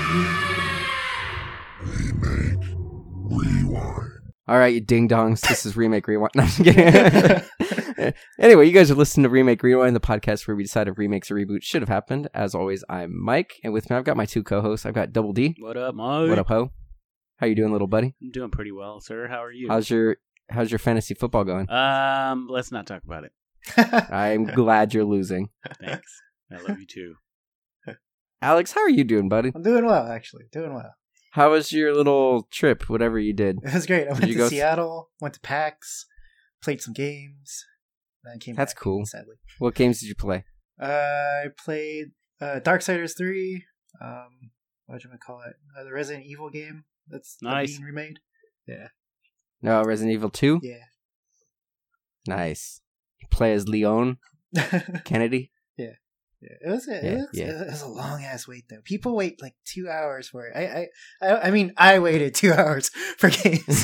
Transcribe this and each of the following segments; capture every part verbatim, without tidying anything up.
Remake Rewind. All right, you ding-dongs, this is Remake Rewind. No, I'm just kidding. Anyway, you guys are listening to Remake Rewind, the podcast where we decide if remakes or reboots should have happened. As always, I'm Mike, and with me I've got my two co-hosts. I've got Double D. What up, Mike? What up, Ho? How you doing, little buddy? I'm doing pretty well, sir. How are you? How's your How's your fantasy football going? Um, let's not talk about it. I'm glad you're losing. Thanks. I love you too. Alex, how are you doing, buddy? I'm doing well, actually. Doing well. How was your little trip, whatever you did? It was great. I Did went you to go- Seattle, went to PAX, played some games, then came That's back, cool. sadly. What games did you play? Uh, I played uh, Darksiders three, um, what do you call it? Uh, the Resident Evil game that's Nice. being remade. Yeah. No, Resident Evil two? Yeah. Nice. You play as Leon Kennedy? Yeah, it was a, Yeah, it was, yeah. it was a long ass wait though. People wait like two hours for it. I I I, I mean I waited two hours for games.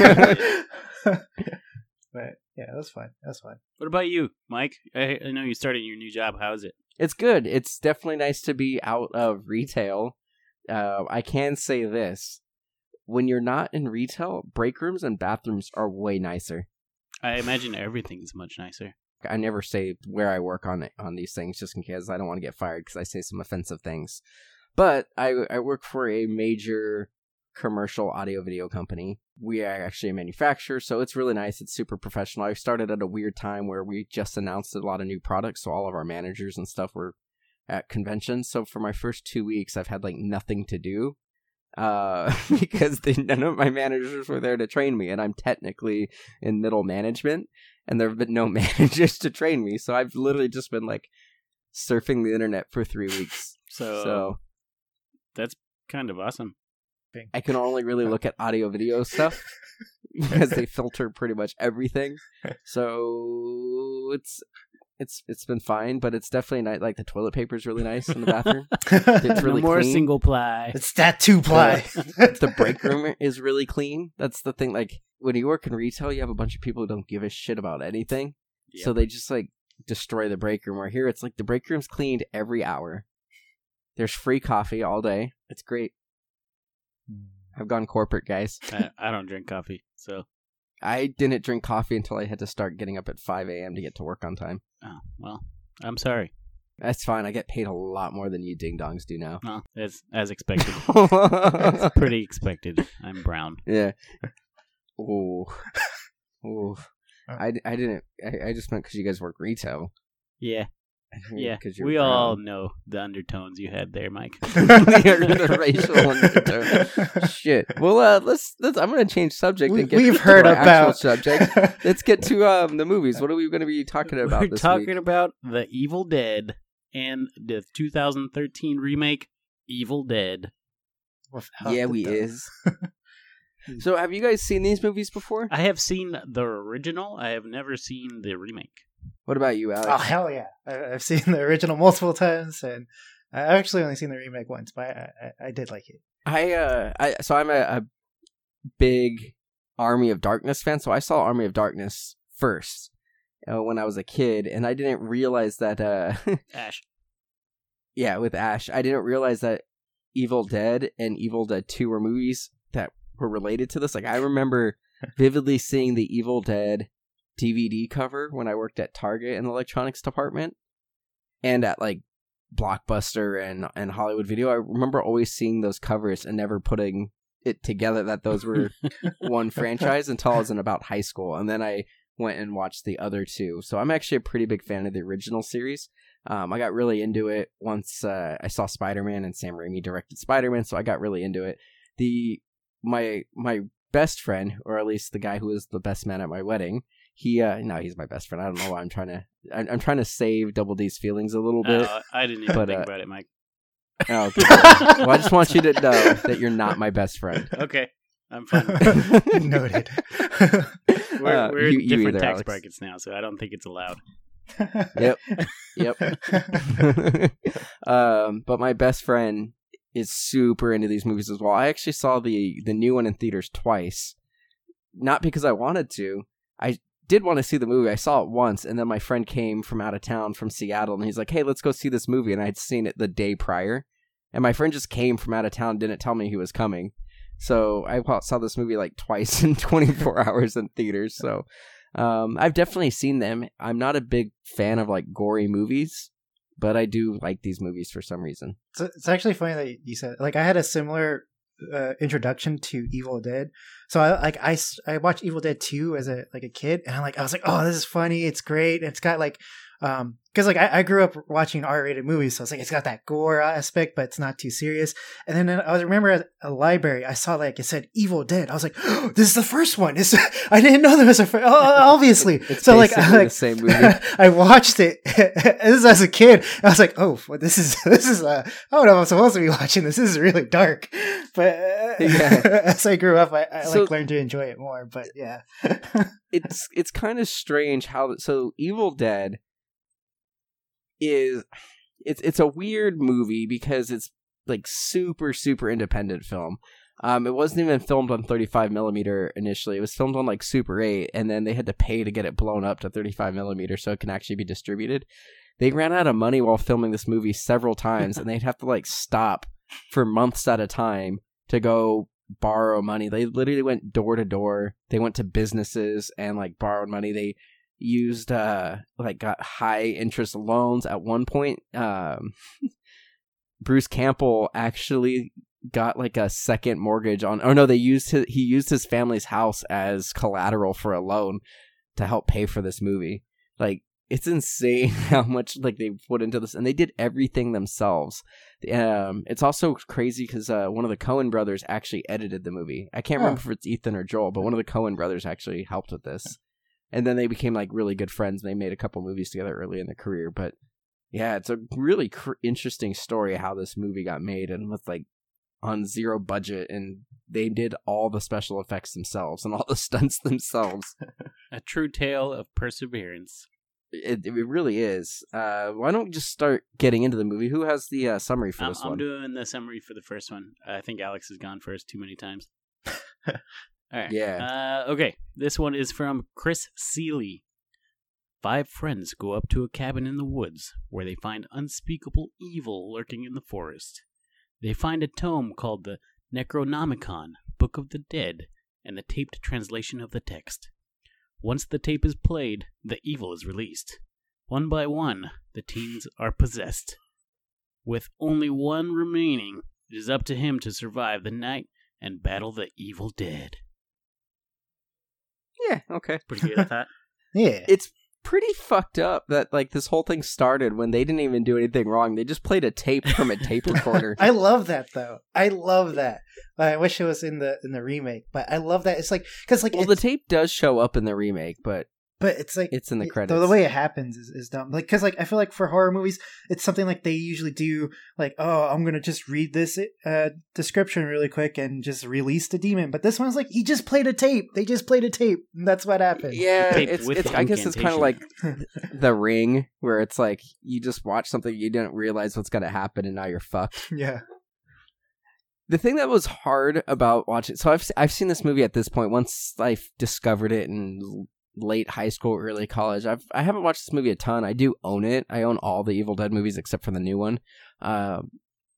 But yeah, it was fun. It was fun. What about you, Mike? I, I know you started your new job. How's it? It's good. It's definitely nice to be out of retail. Uh, I can say this. When you're not in retail, break rooms and bathrooms are way nicer. I imagine everything's much nicer. I never say where I work on it, on these things just in case I don't want to get fired because I say some offensive things. But I, I work for a major commercial audio video company. We are actually a manufacturer, so it's really nice. It's super professional. I started at a weird time where we just announced a lot of new products, so all of our managers and stuff were at conventions. So for my first two weeks, I've had like nothing to do uh, because they, none of my managers were there to train me, and I'm technically in middle management, and there have been no managers to train me. So I've literally just been like surfing the internet for three weeks. So, So that's kind of awesome. I can only really look at audio video stuff because they filter pretty much everything. So it's it's it's been fine, but it's definitely nice. Like the toilet paper is really nice in the bathroom. It's really no more clean. single ply. It's that two ply. The break room is really clean. That's the thing. Like when you work in retail, you have a bunch of people who don't give a shit about anything. Yep. So they just like destroy the break room. Where here, it's like the break room's cleaned every hour. There's free coffee all day. It's great. I've gone corporate, guys. I, I don't drink coffee, so I didn't drink coffee until I had to start getting up at five a.m. to get to work on time. oh, well, I'm sorry. That's fine. I get paid a lot more than you ding-dongs do now. No, as as expected. It's pretty expected. I'm brown. Yeah. Ooh. Ooh. I, I didn't... I, I just meant because you guys work retail. Yeah, yeah. 'Cause you're We all brown. know the undertones you had there, Mike. The racial undertone. Shit. Well, uh, let's, let's... I'm going to change subject We- and get we've to heard our actual about subject. Let's get to um the movies. What are we going to be talking about We're this talking week? about The Evil Dead and the two thousand thirteen remake Evil Dead. Without Yeah, the we dub. is. So, have you guys seen these movies before? I have seen the original. I have never seen the remake. What about you, Alex? Oh hell yeah! I, I've seen the original multiple times, and I've actually only seen the remake once, but I, I, I did like it. I uh, I so I'm a, a big Army of Darkness fan. So I saw Army of Darkness first uh, when I was a kid, and I didn't realize that. Uh, Ash. yeah, with Ash, I didn't realize that Evil Dead and Evil Dead Two were movies that were related to this. Like I remember vividly seeing the Evil Dead D V D cover when I worked at Target in the electronics department, and at like Blockbuster and and Hollywood Video. I remember always seeing those covers and never putting it together that those were one franchise until I was in about high school, and then I went and watched the other two. So I'm actually a pretty big fan of the original series. Um, I got really into it once uh, I saw Spider-Man, and Sam Raimi directed Spider-Man, so I got really into it. The my my best friend, or at least the guy who was the best man at my wedding, he uh, no, he's my best friend. I don't know why I'm trying to I'm, I'm trying to save Double D's feelings a little bit. Uh, I didn't even But, think uh, about it, Mike. Oh, okay. Well, I just want you to know that you're not my best friend. Okay, I'm fine. Noted. We're, Uh, we're you- in you different either, tax Alex. brackets now, so I don't think it's allowed. Yep. Yep. um, but my best friend is super into these movies as well. I actually saw the the new one in theaters twice, not because I wanted to. I did want to see the movie. I saw it once, and then my friend came from out of town from Seattle, and he's like, "Hey, let's go see this movie." And I had seen it the day prior, and my friend just came from out of town, didn't tell me he was coming. So I saw this movie like twice in twenty-four hours in theaters. So um, I've definitely seen them. I'm not a big fan of like gory movies, but I do like these movies for some reason. So it's actually funny that you said, like, I had a similar uh, introduction to Evil Dead. So I like I, I watched Evil Dead two as a like a kid, and I'm like I was like, oh, this is funny, it's great, and it's got like um because like I, I grew up watching R-rated movies, so it's like it's got that gore aspect, but it's not too serious. And then I was remember at a library, I saw like it said Evil Dead. I was like, oh, this is the first one. This I didn't know there was a fir- oh, obviously. It's so like, I, like the same movie. I watched it this as a kid. I was like, oh, well, this is this is uh, I don't know if I'm supposed to be watching this. This is really dark. But uh, Yeah. as I grew up, I, I So- like learned to enjoy it more. But yeah. it's it's kind of strange how so Evil Dead is it's it's a weird movie because it's like super super independent film. Um, it wasn't even filmed on thirty-five millimeter initially. It was filmed on like Super eight, and then they had to pay to get it blown up to thirty-five millimeter so it can actually be distributed. They ran out of money while filming this movie several times, and they'd have to like stop for months at a time to go borrow money. They literally went door to door. They went to businesses and like borrowed money. They used uh like got high interest loans at one point. Um, Bruce Campbell actually got like a second mortgage on. Oh no, they used his, he used his family's house as collateral for a loan to help pay for this movie. Like it's insane how much like they put into this, and they did everything themselves. Um, it's also crazy because uh, one of the Coen brothers actually edited the movie. I can't Oh. remember if it's Ethan or Joel, but one of the Coen brothers actually helped with this. And then they became like really good friends. And they made a couple movies together early in their career. But yeah, it's a really cr- interesting story how this movie got made, and with like on zero budget, and they did all the special effects themselves and all the stunts themselves. A true tale of perseverance. It, it really is. Uh, why don't we just start getting into the movie? Who has the uh, summary for I'm, this I'm one? doing the summary for the first one. I think Alex has gone first too many times. All right. Yeah. Uh, okay. This one is from Chris Seeley. Five friends go up to a cabin in the woods where they find unspeakable evil lurking in the forest. They find a tome called the Necronomicon, Book of the Dead, and the taped translation of the text. Once the tape is played, the evil is released. One by one, the teens are possessed. With only one remaining, it is up to him to survive the night and battle the evil dead. Yeah, okay. Pretty good, I thought. Yeah. It's pretty fucked up that like this whole thing started when they didn't even do anything wrong. They just played a tape from a tape recorder. I love that though. I love that. I wish it was in the in the remake, but I love that. It's like because like Well, the it's, tape does show up in the remake, but but it's like it's in the it- credits. The, the way it happens is, is dumb. Like because like I feel like for horror movies, it's something like they usually do. Like oh, I'm gonna just read this uh, description really quick and just release the demon. But this one's like he just played a tape. They just played a tape. And that's what happened. yeah, Tape it's, with it's the I guess it's kind of like incantation. The Ring, where it's like you just watch something you didn't realize what's gonna happen, and now you're fucked. yeah. The thing that was hard about watching, so I've I've seen this movie at this point. Once I discovered it in late high school, early college, I've I haven't watched this movie a ton. I do own it. I own all the Evil Dead movies except for the new one. Um,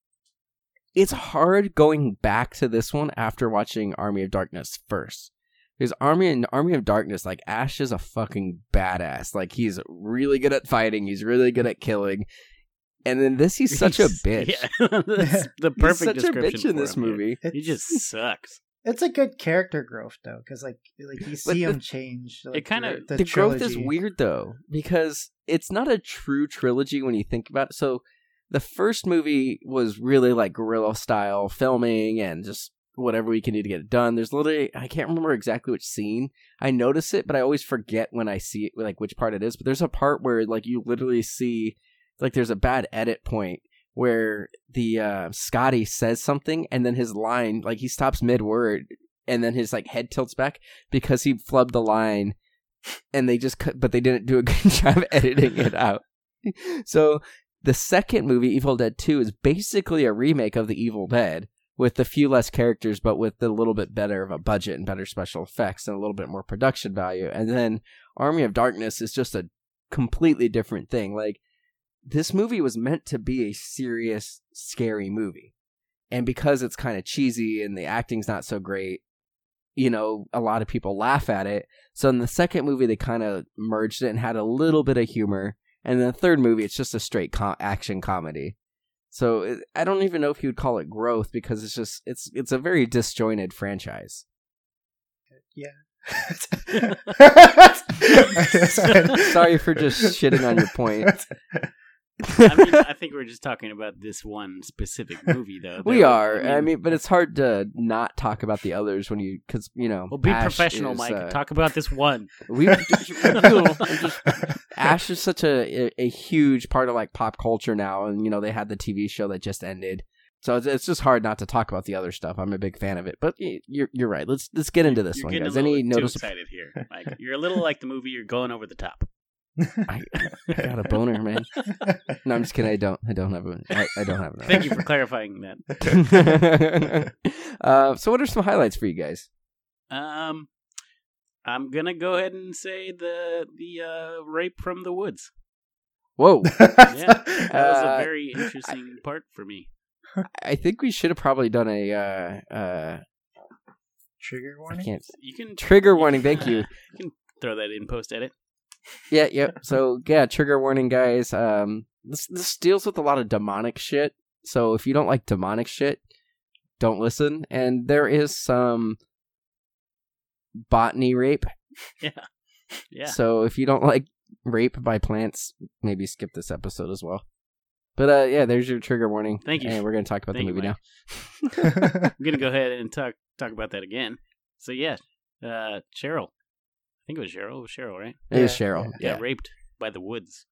it's hard going back to this one after watching Army of Darkness first. Because Army and Army of Darkness, like Ash is a fucking badass. Like he's really good at fighting. He's really good at killing. And then this, he's such a bitch. Yeah, that's the perfect He's such a description bitch in for this him, dude. movie. He just sucks. It's a good character growth though, because like like you see the- him change. Like, it kinda- the, The growth is trilogy. weird though, because it's not a true trilogy when you think about it. So the first movie was really like guerrilla style filming and just whatever we can do to get it done. There's literally, I can't remember exactly which scene. I notice it, but I always forget when I see it, like which part it is. But there's a part where like you literally see, like there's a bad edit point where the uh, Scotty says something and then his line, like he stops mid word and then his like head tilts back because he flubbed the line, and they just cut, but they didn't do a good job editing it out. So the second movie, Evil Dead two, is basically a remake of the Evil Dead with a few less characters, but with a little bit better of a budget and better special effects and a little bit more production value. And then Army of Darkness is just a completely different thing. Like, this movie was meant to be a serious, scary movie. And because it's kind of cheesy and the acting's not so great, you know, a lot of people laugh at it. So in the second movie, they kind of merged it and had a little bit of humor. And in the third movie, it's just a straight com- action comedy. So it, I don't even know if you would call it growth because it's just, it's it's a very disjointed franchise. Yeah. Sorry for just shitting on your point. I mean, I think we're just talking about this one specific movie, though. We There- are. I mean, I mean, but it's hard to not talk about the others when you, because, you know. well, be Ash professional, is, Mike. uh, Talk about this one. we, I'm just, Ash is such a, a, a huge part of like pop culture now. And, you know, they had the T V show that just ended. So it's, it's just hard not to talk about the other stuff. I'm a big fan of it. But you're you're right. Let's let's get into this You're one, getting guys. a little Any too noticeable. excited here, Mike. You're a little like the movie. You're going over the top. I, I got a boner, man. No, I'm just kidding. I don't. I don't have a. I, I don't have it. Thank you for clarifying that. uh, so, what are some highlights for you guys? Um, I'm gonna go ahead and say the the uh, rape from the woods. Whoa! Yeah, that was Uh, a very interesting part for me. I think we should have probably done a. Uh, uh, Trigger I warning. can't. You can Trigger warning. Thank you. You can throw that in post edit. Yeah. Yep. So yeah, trigger warning, guys. Um, this this deals with a lot of demonic shit. So if you don't like demonic shit, don't listen. And there is some botany rape. Yeah, yeah. So if you don't like rape by plants, maybe skip this episode as well. But uh, yeah, there's your trigger warning. Thank you. And we're gonna talk about Thank the you, movie Mike. now. I'm gonna go ahead and talk talk about that again. So yeah, uh, Cheryl. I think it was Cheryl. It was Cheryl, right? It is Yeah, Cheryl. Yeah, Yeah, raped by the woods.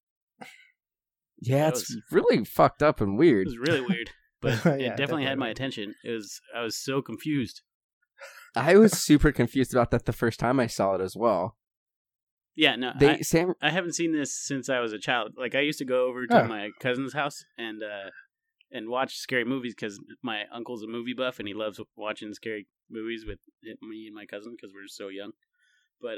yeah, That it's was- really fucked up and It weird. was really weird, but Yeah, it definitely had my definitely. attention. It was I was so confused. I was super confused about that the first time I saw it as well. Yeah, no, They I, Sam. I haven't seen this since I was a child. Like I used to go over to Oh. my cousin's house and uh, and watch scary movies because my uncle's a movie buff and he loves watching scary movies with me and my cousin because we're so young. But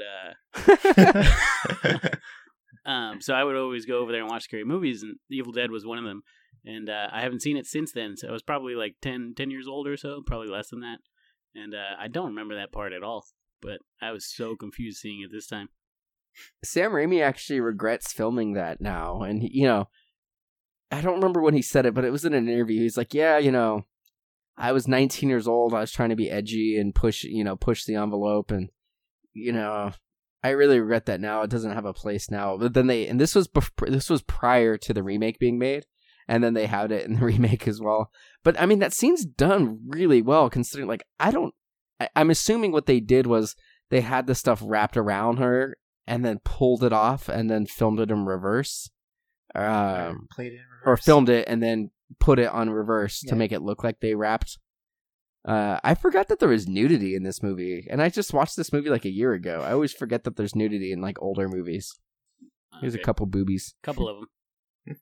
uh, um, so I would always go over there and watch scary movies, and The Evil Dead was one of them. And uh, I haven't seen it since then. So I was probably like ten, ten years old or so, probably less than that. And uh, I don't remember that part at all. But I was so confused seeing it this time. Sam Raimi actually regrets filming that now, and he, you know, I don't remember when he said it, but it was in an interview. He's like, "Yeah, you know, I was nineteen years old. I was trying to be edgy and push, you know, push the envelope, and you know, I really regret that now. It doesn't have a place now." But then they, and this was bef- this was prior to the remake being made, and then they had it in the remake as well. But I mean, that scene's done really well, considering. Like, I don't, I, I'm assuming what they did was they had the stuff wrapped around her and then pulled it off and then filmed it in reverse. Um, Played it in or reverse. filmed it and then put it on reverse to Yeah. make it look like they wrapped. Uh, I forgot that there was nudity in this movie, and I just watched this movie like a year ago. I always forget that there's nudity in like older movies. Here's Okay. a couple boobies. couple of them.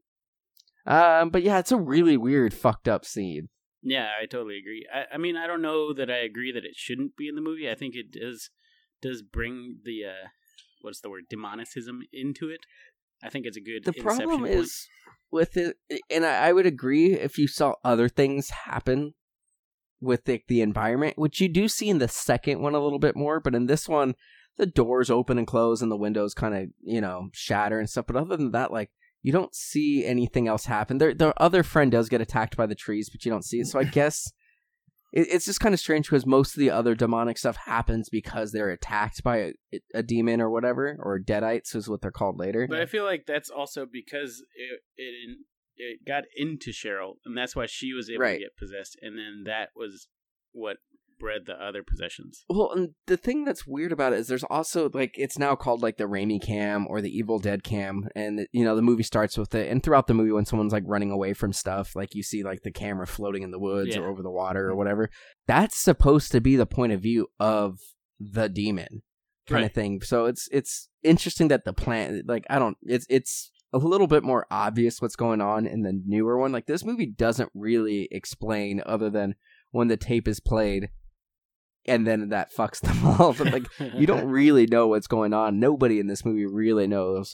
Um, but yeah, it's a really weird, fucked up scene. Yeah, I totally agree. I, I mean, I don't know that I agree that it shouldn't be in the movie. I think it does does bring the uh, what's the word, demonicism into it. I think it's a good. The inception problem point. is with it, and I, I would agree if you saw other things happen with the, the environment, which you do see in the second one a little bit more, but in this one, the doors open and close and the windows kind of, you know, shatter and stuff. But other than that, like, you don't see anything else happen. Their their other friend does get attacked by the trees, but you don't see it. So I guess it, it's just kind of strange because most of the other demonic stuff happens because they're attacked by a, a demon or whatever, or deadites is what they're called later. But I feel like that's also because it it it got into Cheryl, and that's why she was able Right. to get possessed, and then that was what bred the other possessions. Well, and the thing that's weird about it is there's also, like, it's now called, like, the Raimi cam or the Evil Dead cam, and, you know, the movie starts with it, and throughout the movie when someone's, like, running away from stuff, like, you see, like, the camera floating in the woods Yeah. or over the water or whatever, that's supposed to be the point of view of the demon kind Right. of thing. So it's it's interesting that the plan, like, I don't, it's it's a little bit more obvious what's going on in the newer one. Like, this movie doesn't really explain other than when the tape is played, and then that fucks them all. But like, you don't really know what's going on. Nobody in this movie really knows.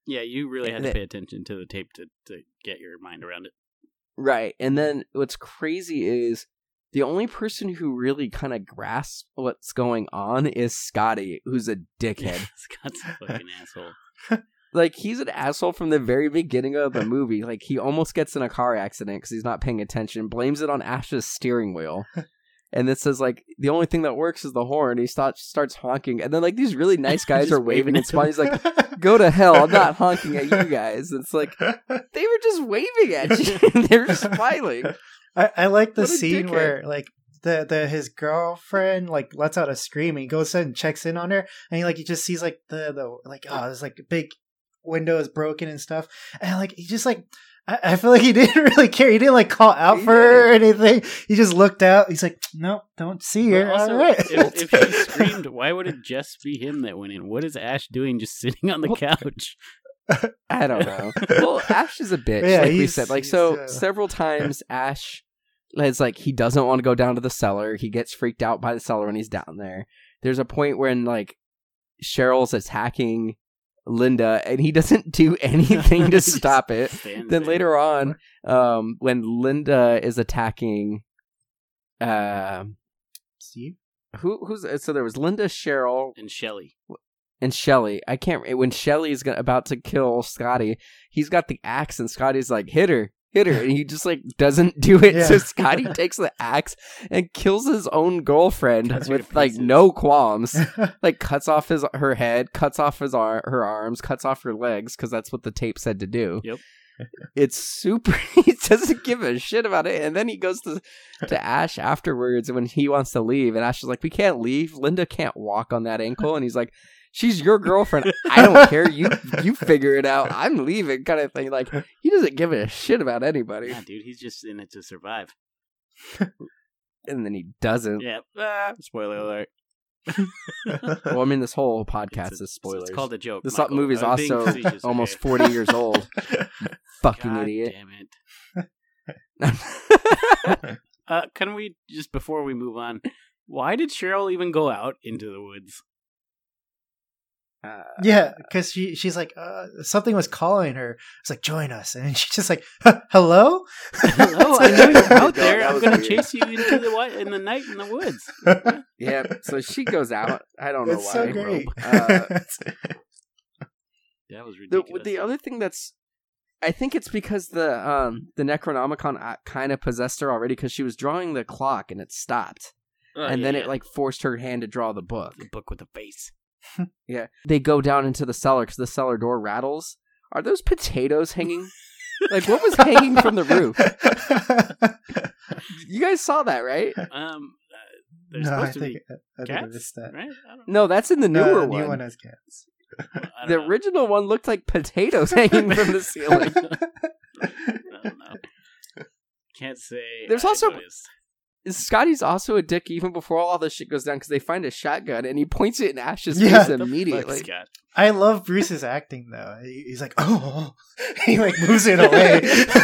Yeah, you really had And to it- pay attention to the tape to, to get your mind around it. Right. And then what's crazy is the only person who really kind of grasps what's going on is Scotty, who's a dickhead. Scott's a fucking asshole. Like, he's an asshole from the very beginning of the movie. Like, he almost gets in a car accident because he's not paying attention, blames it on Ash's steering wheel. And it says, like, the only thing that works is the horn. He starts starts honking. And then, like, these really nice guys Just are waving waving and at smiling. He's like, go to hell. I'm not honking at you guys. It's like, they were just waving at you. They were smiling. I, I like the What a scene dickhead. where like the, the his girlfriend like lets out a scream and he goes in and checks in on her and he like he just sees like the the like oh there's like a big window is broken and stuff and like he just like I, I feel like he didn't really care. He didn't like call out He for her or anything. He just looked out. He's like, nope, don't see her. But also, All right. if, if he screamed, why would it just be him that went in? What is Ash doing just sitting on the Well, couch? I don't know. Well, Ash is a bitch, Yeah, like we he's- said. Like, he's, so uh, several times Ash is like, he doesn't want to go down to the cellar. He gets freaked out by the cellar when he's down there. There's a point when, like, Cheryl's attacking Linda, and he doesn't do anything to Just stop it. stands Then there. later on, um, when Linda is attacking, uh, Steve? who who's so there was Linda, Cheryl, And Shelly. and Shelly. I can't. When Shelly's gonna, about to kill Scotty, he's got the axe, and Scotty's like, "Hit her, hit her," and he just like doesn't do it. Yeah. So Scotty takes the axe and kills his own girlfriend Cuts her to with like pieces. no qualms. Like cuts off his her head, cuts off his ar- her arms, cuts off her legs because that's what the tape said to do. Yep. It's super. He doesn't give a shit about it, and then he goes to to Ash afterwards when he wants to leave, and Ash is like, "We can't leave. Linda can't walk on that ankle," and he's like, "She's your girlfriend. I don't care. You you figure it out. I'm leaving," kind of thing. Like, he doesn't give a shit about anybody, Yeah, dude, he's just in it to survive. and then he doesn't. Yeah. Ah, spoiler alert. Well, I mean, this whole podcast It's a- is spoilers. It's called a joke. This Michael. movie's I'm being also facetious, almost okay? forty years old. Fucking God idiot. damn it. Uh, can we, just before we move on, why did Cheryl even go out into the woods? Uh, Yeah, because she she's like uh, something was calling her. It's like join us, and she's just like hello. Hello, I know you're Oh, out God, there. that I'm was going to weird. chase you into the wi- in the night in the woods. yeah. So she goes out. I don't know It's why. so great. Uh, That was The ridiculous. the other thing that's, I think it's because the um the Necronomicon kind of possessed her already because she was drawing the clock and it stopped, Oh, and yeah, then yeah. it like forced her hand to draw the book. the book with the face. Yeah, they go down into the cellar because the cellar door rattles. Are those potatoes hanging? Like, what was hanging from the roof? You guys saw that, right? Um, uh, they're no, I supposed to think be I think I cats, missed that. right? I don't, No, that's in the Uh, newer the one. new one has cats. I don't The know. original one looked like potatoes hanging from the ceiling. I don't know. Can't say. There's I also- noticed. Scotty's also a dick even before all this shit goes down because they find a shotgun and he points it in Ash's Yeah. face What the fuck, immediately. Scott? I love Bruce's acting though. He- He's like, oh, he like moves it away.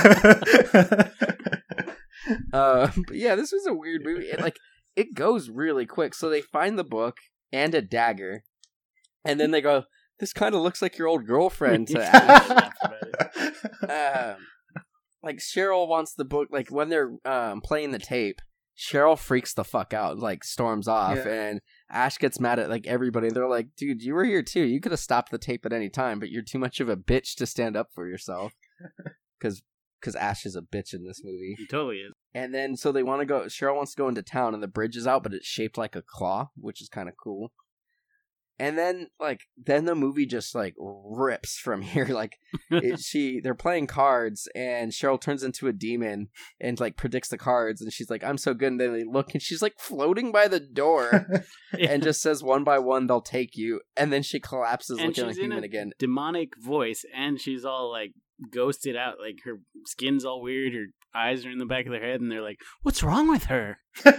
Uh, but yeah, this was a weird movie. It, like, it goes really quick. So they find the book and a dagger, and then they go, "This kind of looks like your old girlfriend." To Ash. Laughed about it. um, like Cheryl wants the book. Like when they're um playing the tape, Cheryl freaks the fuck out, like storms off, Yeah. and Ash gets mad at like everybody. They're like, "Dude, you were here too. You could have stopped the tape at any time, but you're too much of a bitch to stand up for yourself." Because because Ash is a bitch in this movie. He totally is. And then so they want to go. Cheryl wants to go into town, and the bridge is out, but it's shaped like a claw, which is kind of cool. And then like then the movie just like rips from here. Like it, she they're playing cards, and Cheryl turns into a demon and like predicts the cards, and she's like, "I'm so good." And then they look, and she's like floating by the door, and just says, "One by one, they'll take you." And then she collapses, And looking like she's a in human a again. demonic voice, and she's all like ghosted out. Like her skin's all weird. Her eyes are in the back of their head, and they're like, "What's wrong with her?"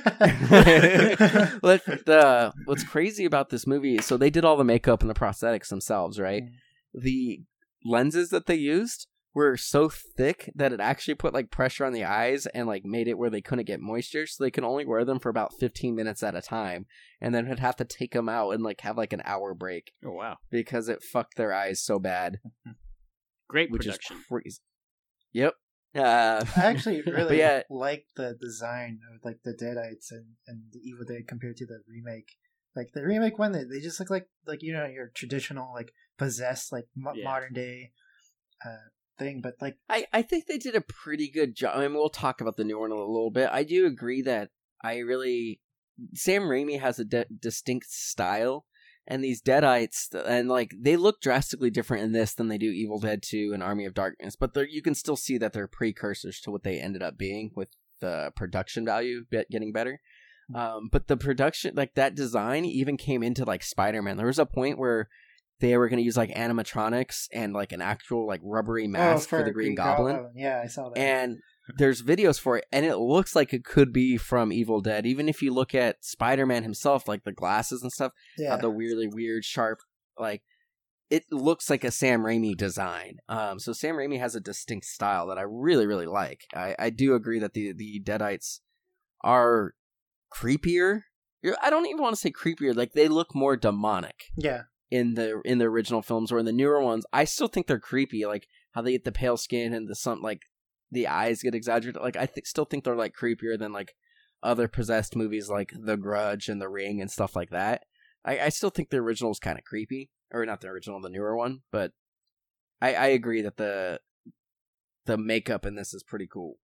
But the what's crazy about this movie is so they did all the makeup and the prosthetics themselves, right? The lenses that they used were so thick that it actually put like pressure on the eyes and like made it where they couldn't get moisture, so they can only wear them for about fifteen minutes at a time, and then would have to take them out and like have like an hour break Oh wow! because it fucked their eyes so bad. Great which production. is crazy. Yep. Uh, I actually really yeah. like the design of like the Deadites and, and the Evil Dead compared to the remake. Like the remake one, they, they just look like like you know your traditional like possessed like mo- Yeah. modern day uh, thing. But like I, I think they did a pretty good job. I mean, we'll talk about the new one in a little bit. I do agree that I really... Sam Raimi has a de- distinct style, and these Deadites, and like, they look drastically different in this than they do Evil Dead two and Army of Darkness, but you can still see that they're precursors to what they ended up being, with the production value getting better. Um, but the production, like, that design even came into, like, Spider-Man. There was a point where they were going to use, like, animatronics and, like, an actual, like, rubbery mask oh, for, the Green, Green Goblin. Goblin. Yeah, I saw that. And there's videos for it, and it looks like it could be from Evil Dead. Even if you look at Spider-Man himself, like, the glasses and stuff, yeah. have the weirdly weird, sharp, like, it looks like a Sam Raimi design. Um, so Sam Raimi has a distinct style that I really, really like. I, I do agree that the, the Deadites are creepier. I don't even want to say creepier. Like, they look more demonic. Yeah. In the in the original films, or in the newer ones, I still think they're creepy. Like how they get the pale skin and the some like the eyes get exaggerated. Like I th- still think they're like creepier than like other possessed movies like The Grudge and The Ring and stuff like that. I, I still think the original is kind of creepy, or not the original, the newer one. But I, I agree that the the makeup in this is pretty cool.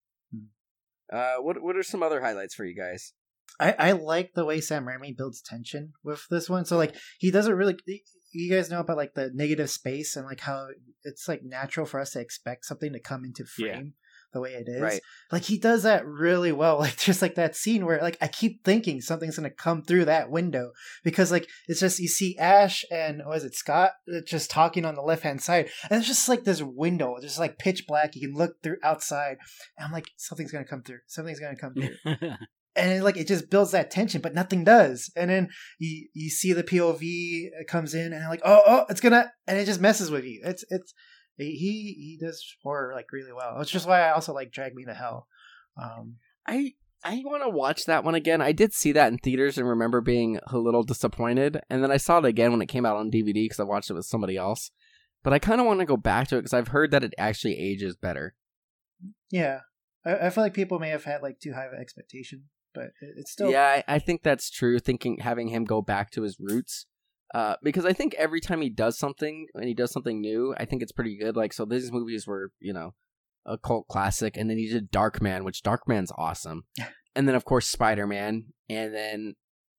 Uh, what what are some other highlights for you guys? I, I like the way Sam Raimi builds tension with this one. So like he doesn't really. You guys know about like the negative space and like how it's like natural for us to expect something to come into frame yeah. the way it is. Right. Like he does that really well. Like just like that scene where like I keep thinking something's gonna come through that window because like it's just you see Ash and what is it Scott just talking on the left hand side and it's just like this window just like pitch black. You can look through outside and I'm like something's gonna come through. Something's gonna come through. And it, like it just builds that tension, but nothing does. And then you you see the P O V comes in, and like, oh, oh, it's gonna, and it just messes with you. It's it's he he does horror like really well. It's just why I also like Drag Me to Hell. Um, I I want to watch that one again. I did see that in theaters and remember being a little disappointed, and then I saw it again when it came out on D V D because I watched it with somebody else. But I kind of want to go back to it because I've heard that it actually ages better. Yeah, I, I feel like people may have had like too high of an expectation. But it's still yeah, I, I think that's true. Thinking having him go back to his roots, uh, because I think every time he does something and he does something new, I think it's pretty good. Like so, these movies were you know a cult classic, and then he did Darkman, which Darkman's awesome, and then of course Spider-Man, and then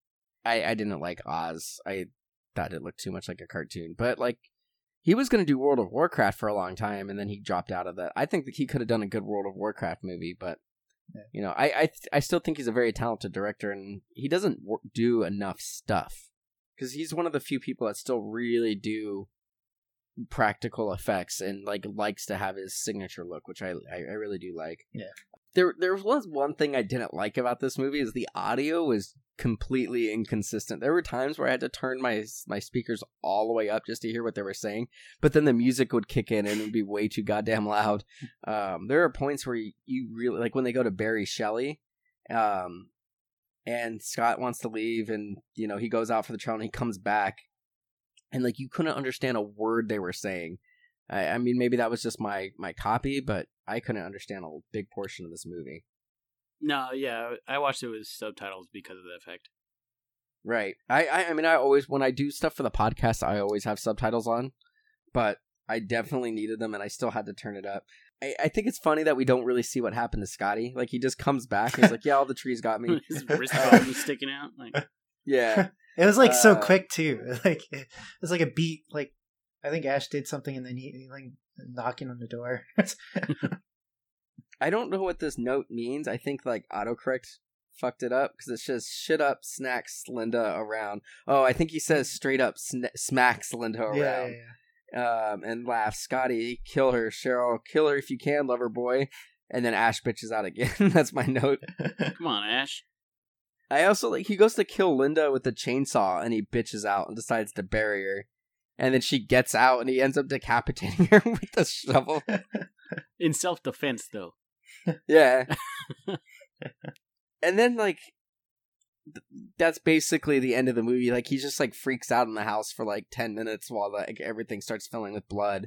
I I didn't like Oz. I thought it looked too much like a cartoon, but like he was going to do World of Warcraft for a long time, and then he dropped out of that. I think that he could have done a good World of Warcraft movie, but. Yeah. You know, I I, th- I still think he's a very talented director, and he doesn't w- do enough stuff because he's one of the few people that still really do practical effects and like likes to have his signature look, which I I, I really do like. Yeah. There there was one thing I didn't like about this movie is the audio was completely inconsistent. There were times where I had to turn my my speakers all the way up just to hear what they were saying, but then the music would kick in and it would be way too goddamn loud. Um, there are points where you, you really like when they go to Barry Shelley, um, and Scott wants to leave, and you know he goes out for the trail and he comes back, and like you couldn't understand a word they were saying. I, I mean, maybe that was just my my copy, but I couldn't understand a big portion of this movie. No, yeah, I watched it with subtitles because of the effect. Right. I, I, I mean, I always, when I do stuff for the podcast, I always have subtitles on, but I definitely needed them, and I still had to turn it up. I, I think it's funny that we don't really see what happened to Scotty. Like, he just comes back, and he's like, yeah, all the trees got me. His wristbone sticking out. Like, yeah. It was, like, so uh, quick, too. Like, it was like a beat. Like, I think Ash did something, and then he, he like, knocking on the door. I don't know what this note means. I think like autocorrect fucked it up because it says shit up snacks Linda around. Oh, I think he says straight up sn- smacks Linda around. Yeah, yeah, yeah. Um, and laughs. Scotty, kill her. Cheryl, kill her if you can, lover boy. And then Ash bitches out again. That's my note. Come on, Ash. I also like he goes to kill Linda with the chainsaw and he bitches out and decides to bury her. And then she gets out and he ends up decapitating her with the shovel. In self-defense, though. Yeah. And then, like, th- that's basically the end of the movie. Like, he just, like, freaks out in the house for, like, ten minutes while, like, everything starts filling with blood.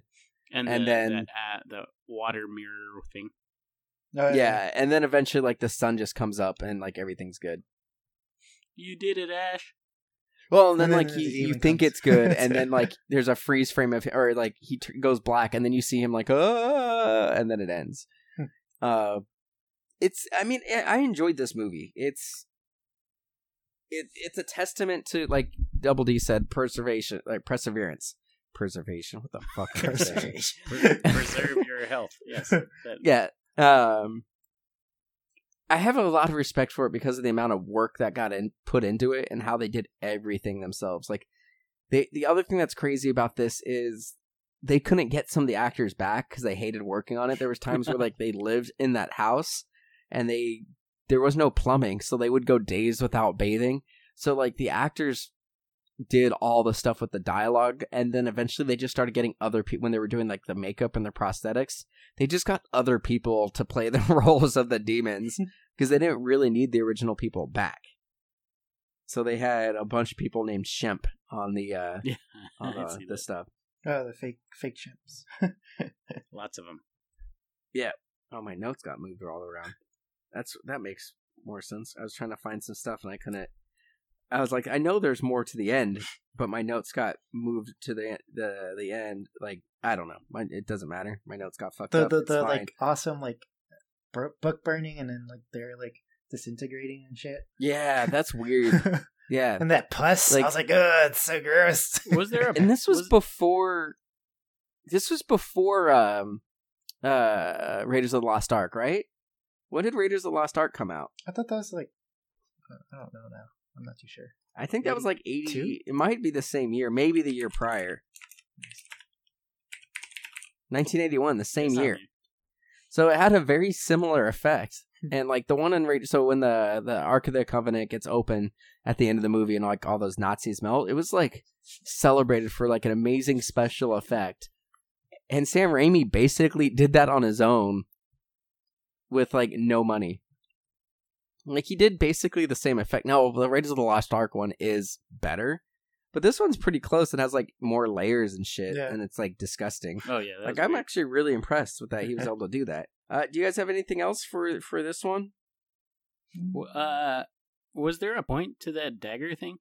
And, And the, then- the, uh, the water mirror thing. Oh, Yeah, and then eventually, like, the sun just comes up and, like, everything's good. You did it, Ash. Well, and then, And then like, the you, you demon think comes. it's good, and then, like, there's a freeze frame of, or, like, he t- goes black, and then you see him, like, ah, and then it ends. Hmm. uh, it's, I mean, I I enjoyed this movie. It's, it, it's a testament to, like, Double D said, preservation, like, perseverance. Preservation? What the fuck? am I saying? Per- preserve your health. Yes. That- Yeah. Um, I have a lot of respect for it because of the amount of work that got in, put into it and how they did everything themselves. Like, they, the other thing that's crazy about this is they couldn't get some of the actors back because they hated working on it. There was times where, like, they lived in that house and they there was no plumbing, so they would go days without bathing. So, like, the actors did all the stuff with the dialogue, and then eventually they just started getting other people when they were doing, like, the makeup and the prosthetics. They just got other people to play the roles of the demons because they didn't really need the original people back. So they had a bunch of people named Shemp on the uh, Yeah, on I uh, see the that. stuff. Oh, the fake fake chimps. Lots of them. Oh, my notes got moved all around. That's that makes more sense. I was trying to find some stuff and I couldn't. I was like, I know there's more to the end, but my notes got moved to the the the end. Like, I don't know. My, it doesn't matter. My notes got fucked The up. the, It's the fine. like awesome like bur- book burning and then like they're like disintegrating and shit. Yeah, that's weird. Yeah, And that pus. Like- I was like, oh, it's so gross. Was there a and this was, was- before. This was before um, uh, Raiders of the Lost Ark, right? When did Raiders of the Lost Ark come out? I thought that was like I don't know now. I'm not too sure. I think that was like eighty-two? eighty. It might be the same year, maybe the year prior. nineteen eighty-one, the same It's not year. me. So it had a very similar effect. And like the one in Raiders, so when the the Ark of the Covenant gets open at the end of the movie and like all those Nazis melt, it was like celebrated for like an amazing special effect. And Sam Raimi basically did that on his own with like no money. Like he did basically the same effect. Now the Raiders of the Lost Ark one is better, but this one's pretty close and has like more layers and shit, Yeah. and it's like disgusting. Oh yeah, that Like was I'm weird. actually really impressed with that he was able to do that. Uh, do you guys have anything else for for this one? W- Uh, was there a point to that dagger thing?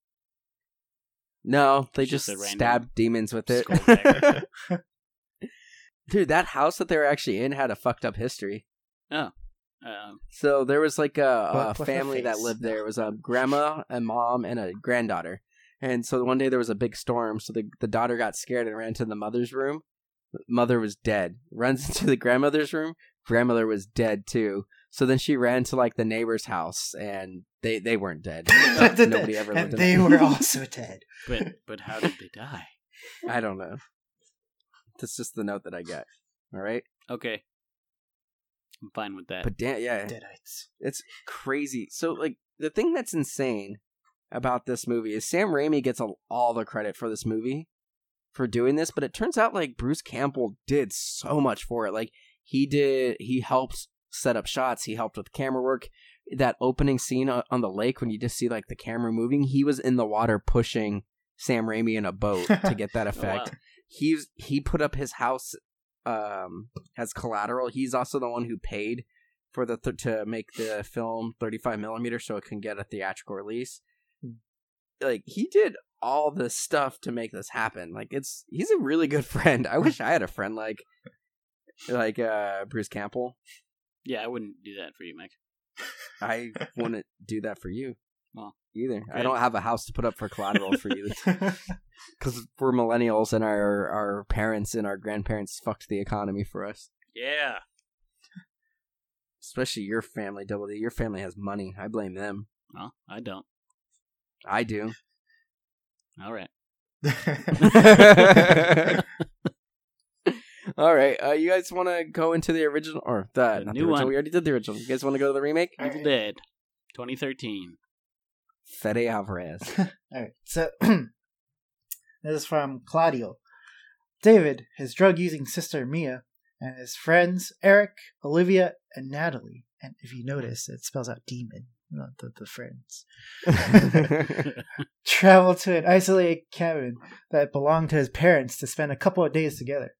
No, they It's just, just a random stabbed demons with it. skull dagger. Dude, that house that they were actually in had a fucked up history. Um, So there was like a, a Fuck with the family that face. lived there. It was a grandma, a mom, and a granddaughter. And so one day there was a big storm. So the the daughter got scared and ran to the mother's room. Mother was dead. Runs into the grandmother's room. Grandmother was dead too. So then she ran to like the neighbor's house, and they, they weren't dead. Nobody ever and lived in they that. were also dead. but but how did they die? I don't know. That's just the note that I got. All right, Okay, I'm fine with that. but damn, yeah, Deadites. it's crazy. So like the thing that's insane about this movie is Sam Raimi gets all, all the credit for this movie for doing this, but it turns out like Bruce Campbell did so much for it. Like he did, he helped set up shots. He helped with camera work. That opening scene on on the lake when you just see like the camera moving, he was in the water pushing Sam Raimi in a boat to get that effect. Oh, wow. He's he put up his house um as collateral. He's also the one who paid for the th- to make the film thirty-five millimeter so it can get a theatrical release. Like he did all this stuff to make this happen. Like it's he's a really good friend. I wish I had a friend like like uh Bruce Campbell. Yeah, I wouldn't do that for you, Mike. I wouldn't do that for you. Well, either. I great. don't have a house to put up for collateral for you because we're millennials and our our parents and our grandparents fucked the economy for us. Yeah. Especially your family, Double D. Your family has money. I blame them. Well, I don't. I do. All right. All right. Uh, you guys want to go into the original or the, The not new the original? one. We already did the original. You guys want to go to the remake? All Evil right. Dead, twenty thirteen. Fede Alvarez. All right. So this is from Claudio. David, his drug-using sister Mia, and his friends Eric, Olivia, and Natalie. And if you notice, it spells out demon, not the, the friends. Travel to an isolated cabin that belonged to his parents to spend a couple of days together.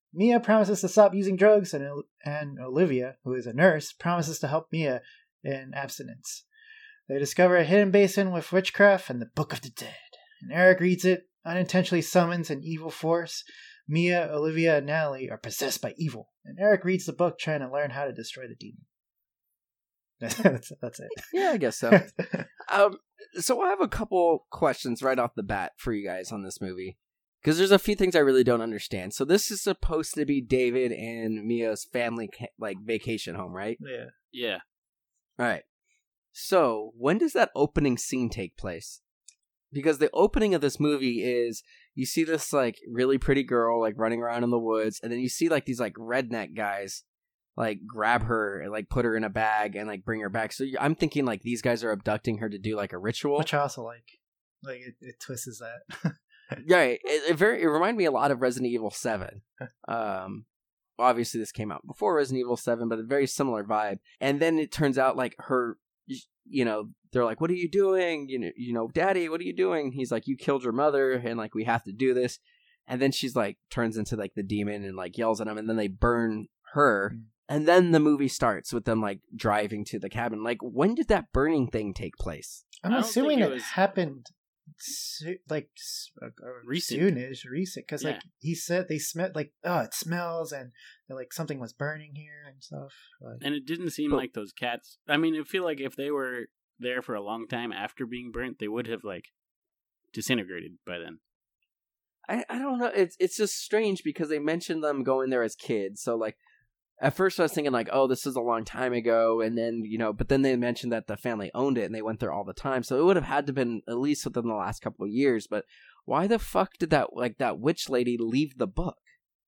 Mia promises to stop using drugs, and and Olivia, who is a nurse, promises to help Mia in abstinence. They discover a hidden basin with witchcraft and the Book of the Dead. And Eric reads it, unintentionally summons an evil force. Mia, Olivia, and Natalie are possessed by evil. And Eric reads the book trying to learn how to destroy the demon. that's, that's it. Yeah, I guess so. um, so I have a couple questions right off the bat for you guys on this movie. Because there's a few things I really don't understand. So this is supposed to be David and Mia's family, like, vacation home, right? Yeah. Yeah. All right. So when does that opening scene take place? Because the opening of this movie is you see this like really pretty girl like running around in the woods, and then you see like these like redneck guys like grab her and like put her in a bag and like bring her back. So I'm thinking like these guys are abducting her to do like a ritual, which I also like. Like it, it twists that. Yeah, it, it very it reminded me a lot of Resident Evil seven. Um, obviously this came out before Resident Evil seven, but a very similar vibe. And then it turns out like her, you know, they're like, "What are you doing? You know, you know, Daddy, what are you doing?" He's like, "You killed your mother, and like we have to do this." And then she's like turns into like the demon and like yells at him, and then they burn her. Mm. And then the movie starts with them like driving to the cabin. Like, when did that burning thing take place? I'm I don't assuming think it, it was- happened so, like uh, Recent. soonish, recent, because Yeah. like he said they smelled like, oh, it smells, and like something was burning here and stuff. Like, And it didn't seem But- like those cats. I mean, I feel like if they were there for a long time after being burnt, they would have like disintegrated by then. I, I don't know. It's it's just strange because they mentioned them going there as kids. So like, at first I was thinking like, oh, this is a long time ago, and then you know, but then they mentioned that the family owned it and they went there all the time. So it would have had to been at least within the last couple of years. But why the fuck did that like that witch lady leave the book?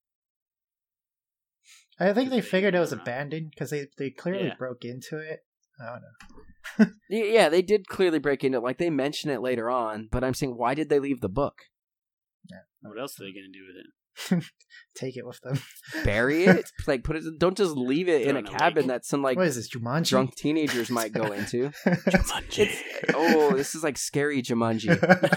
I think they they- figured it was I don't know. abandoned because they they clearly Yeah. broke into it. I don't know. Y- Yeah, they did clearly break into it. Like they mention it later on, but I'm saying why did they leave the book? What else are they going to do with it? Take it with them. Bury it? Like put it? Don't just leave it in Throw a it in a cabin lake. that some like What is this, Jumanji? drunk teenagers might go into. Jumanji. It's, oh, this is like scary Jumanji.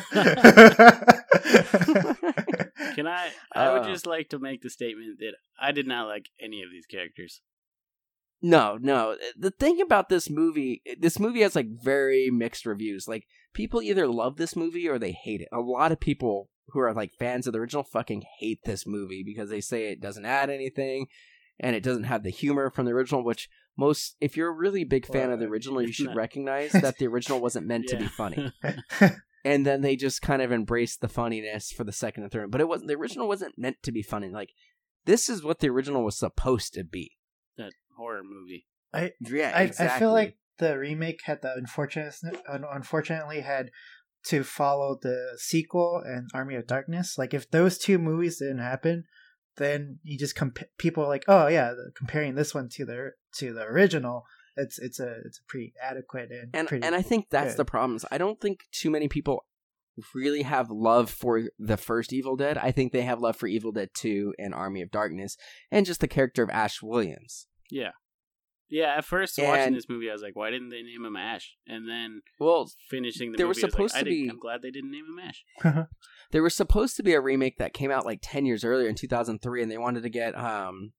Can I? I would Uh, just like to make the statement that I did not like any of these characters. No, no. The thing about this movie, this movie has like very mixed reviews. Like people either love this movie or they hate it. A lot of people who are like fans of the original fucking hate this movie because they say it doesn't add anything and it doesn't have the humor from the original, which most, if you're a really big fan Well, of the original, you it's should not- recognize that the original wasn't meant to be Yeah. funny. And then they just kind of embraced the funniness for the second and third. But it wasn't, the original wasn't meant to be funny. Like, this is what the original was supposed to be. That horror movie. I Yeah, I, exactly. I feel like the remake had the unfortunate un- unfortunately had to follow the sequel and Army of Darkness. Like if those two movies didn't happen, then you just comp- people are like, oh yeah, the- comparing this one to the to the original, it's it's a it's a pretty adequate and and pretty and I think that's good. the problem. is I don't think too many people really have love for the first Evil Dead. I think they have love for Evil Dead two and Army of Darkness and just the character of Ash Williams. Yeah. Yeah, at first watching And- this movie, I was like, why didn't they name him Ash? And then Well, finishing the There was movie, I was supposed like, I to didn't- be- I'm glad they didn't name him Ash. there was supposed to be a remake that came out like ten years earlier in two thousand three, and they wanted to get um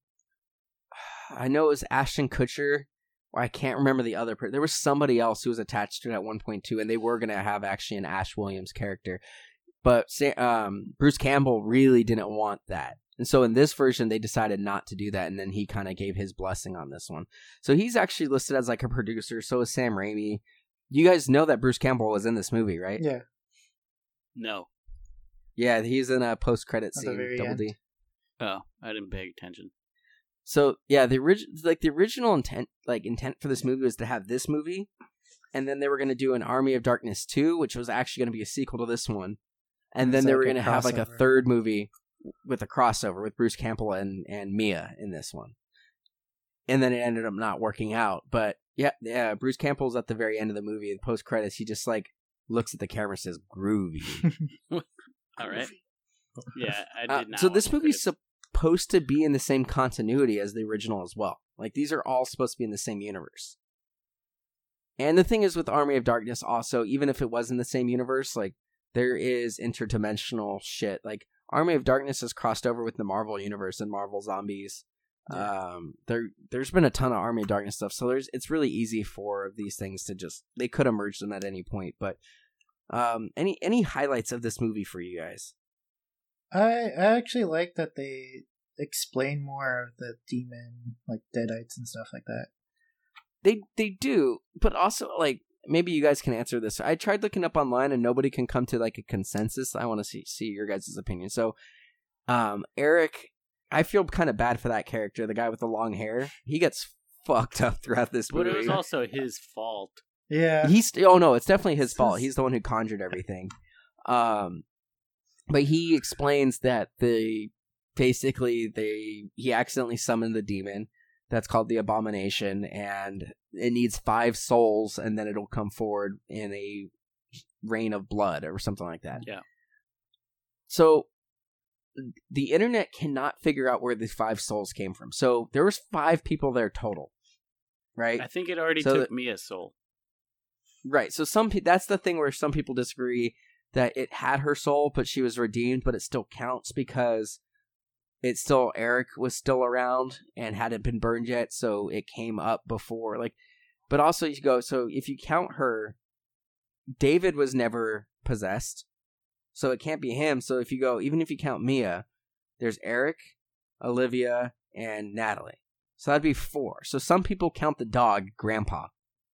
I know it was Ashton Kutcher, or I can't remember the other person. There was somebody else who was attached to it at one point too, and they were going to have actually an Ash Williams character. But Sa- um Bruce Campbell really didn't want that. And so in this version, they decided not to do that, and then he kind of gave his blessing on this one. So he's actually listed as like a producer, so is Sam Raimi. You guys know that Bruce Campbell was in this movie, right? yeah. No. Yeah, he's in a post-credit At the scene, very Double end. D. Oh, I didn't pay attention. So yeah, the original, like the original intent, like intent for this movie was to have this movie, and then they were going to do an Army of Darkness two, which was actually going to be a sequel to this one, and then It's they like were a going to have like a crossover. third movie with a crossover with Bruce Campbell and and Mia in this one, and then it ended up not working out. But yeah, yeah, Bruce Campbell's at the very end of the movie, the post credits. He just like looks at the camera and says, "Groovy." All right. Yeah, I Uh, did not. so watch this the movie's credits. supposed to be in the same continuity as the original as well. Like these are all supposed to be in the same universe. And the thing is with Army of Darkness also, even if it was in the same universe, like there is interdimensional shit. Like Army of Darkness has crossed over with the Marvel universe and Marvel Zombies. Yeah. Um, there, there's been a ton of Army of Darkness stuff, so there's it's really easy for these things to just they could have merged them at any point. But um, any any highlights of this movie for you guys? I I actually like that they explain more of the demon, like deadites and stuff like that. They they do, but also like maybe you guys can answer this. I tried looking up online and nobody can come to like a consensus. I want to see see your guys' opinion. So, um, Eric. I feel kind of bad for that character, the guy with the long hair. He gets fucked up throughout this movie. But it was also his fault. Yeah. He's oh no, it's definitely his fault. He's the one who conjured everything. Um, but he explains that the basically they he accidentally summoned the demon that's called the Abomination, and it needs five souls, and then it'll come forward in a rain of blood or something like that. Yeah. So. The internet cannot figure out where these five souls came from. So there was five people there total, right? I think it already so took that, Mia's soul. Right. So some pe- that's the thing where some people disagree that it had her soul, but she was redeemed, but it still counts because it's still Eric was still around and hadn't been burned yet, so it came up before. Like, but also you go. So if you count her, David was never possessed. So it can't be him. So if you go, even if you count Mia, there's Eric, Olivia, and Natalie. So that'd be four. So some people count the dog Grandpa.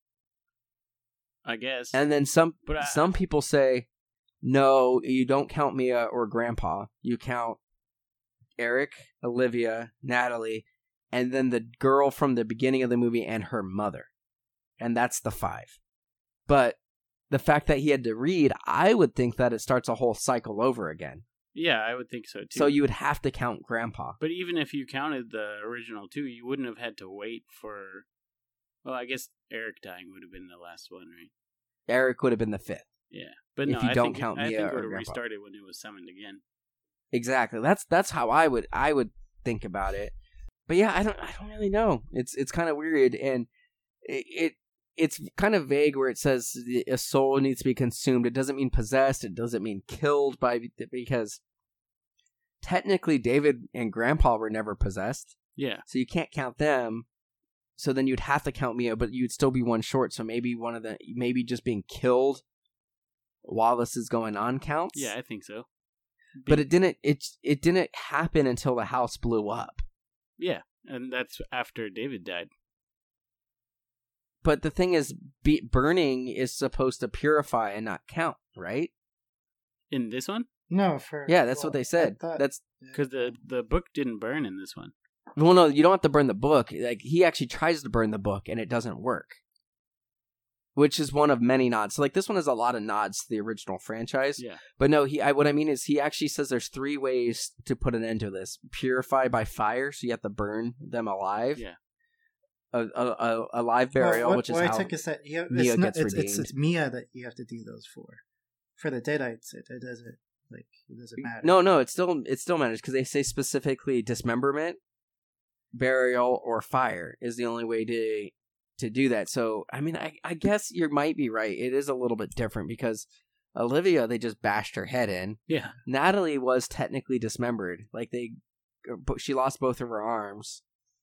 I guess. And then some but I, some people say, no, you don't count Mia or Grandpa. You count Eric, Olivia, Natalie, and then the girl from the beginning of the movie and her mother. And that's the five. But the fact that he had to read, I would think that it starts a whole cycle over again. Yeah, I would think so too. So you would have to count Grandpa. But even if you counted the original two, you wouldn't have had to wait for... Well, I guess Eric dying would have been the last one, right? Eric would have been the fifth. Yeah. But if no, you I don't think, count I Mia think it or would have Grandpa. restarted when it was summoned again. Exactly. That's that's how I would I would think about it. But yeah, I don't I don't really know. It's it's kind of weird, and it, it it's kind of vague where it says a soul needs to be consumed. It doesn't mean possessed. It doesn't mean killed by because technically David and Grandpa were never possessed. Yeah. So you can't count them. So then you'd have to count Mia, but you'd still be one short. So maybe one of the maybe just being killed while this is going on counts. Yeah, I think so. Be- but it didn't. It it didn't happen until the house blew up. Yeah, and that's after David died. But the thing is, be, burning is supposed to purify and not count, right? In this one? No, for Yeah, that's well, what they said. I thought- That's Because the, the book didn't burn in this one. well, no, you don't have to burn the book. Like he actually tries to burn the book, and it doesn't work. Which is one of many nods. So, like this one has a lot of nods to the original franchise. Yeah. But no, he. I, what I mean is, he actually says there's three ways to put an end to this: purify by fire, so you have to burn them alive. Yeah. A a, a, a live burial, well, what, which is what how I took is that you have, Mia it's, not, gets it's, it's, redeemed. it's Mia that you have to do those for. For the Deadites, it, it doesn't like it doesn't matter. No, no, it still it still matters because they say specifically dismemberment, burial, or fire is the only way to to do that. So, I mean, I, I guess you might be right. It is a little bit different because Olivia, they just bashed her head in. Yeah. Natalie was technically dismembered. Like they, she lost both of her arms.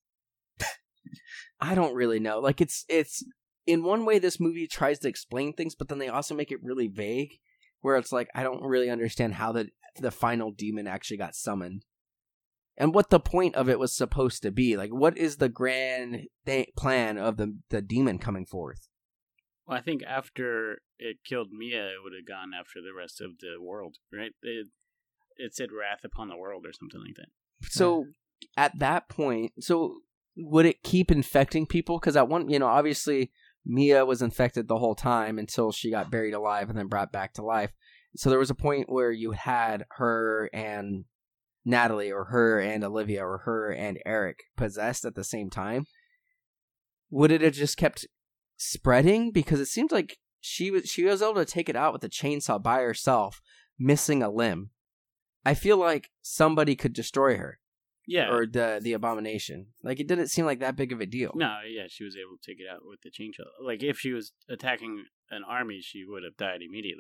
I don't really know. Like it's it's in one way this movie tries to explain things, but then they also make it really vague, where it's like I don't really understand how the the final demon actually got summoned, and what the point of it was supposed to be. Like, what is the grand th- plan of the the demon coming forth? Well, I think after it killed Mia, it would have gone after the rest of the world, right? It, it said wrath upon the world or something like that. So at that point, so would it keep infecting people? Because at one, you know, obviously Mia was infected the whole time until she got buried alive and then brought back to life. So there was a point where you had her and Natalie, or her and Olivia, or her and Eric possessed at the same time. Would it have just kept spreading? Because it seems like she was she was able to take it out with a chainsaw by herself, missing a limb. I feel like somebody could destroy her. Yeah. Or the the abomination. Like, it didn't seem like that big of a deal. No, yeah, she was able to take it out with the chainsaw. Like, if she was attacking an army, she would have died immediately.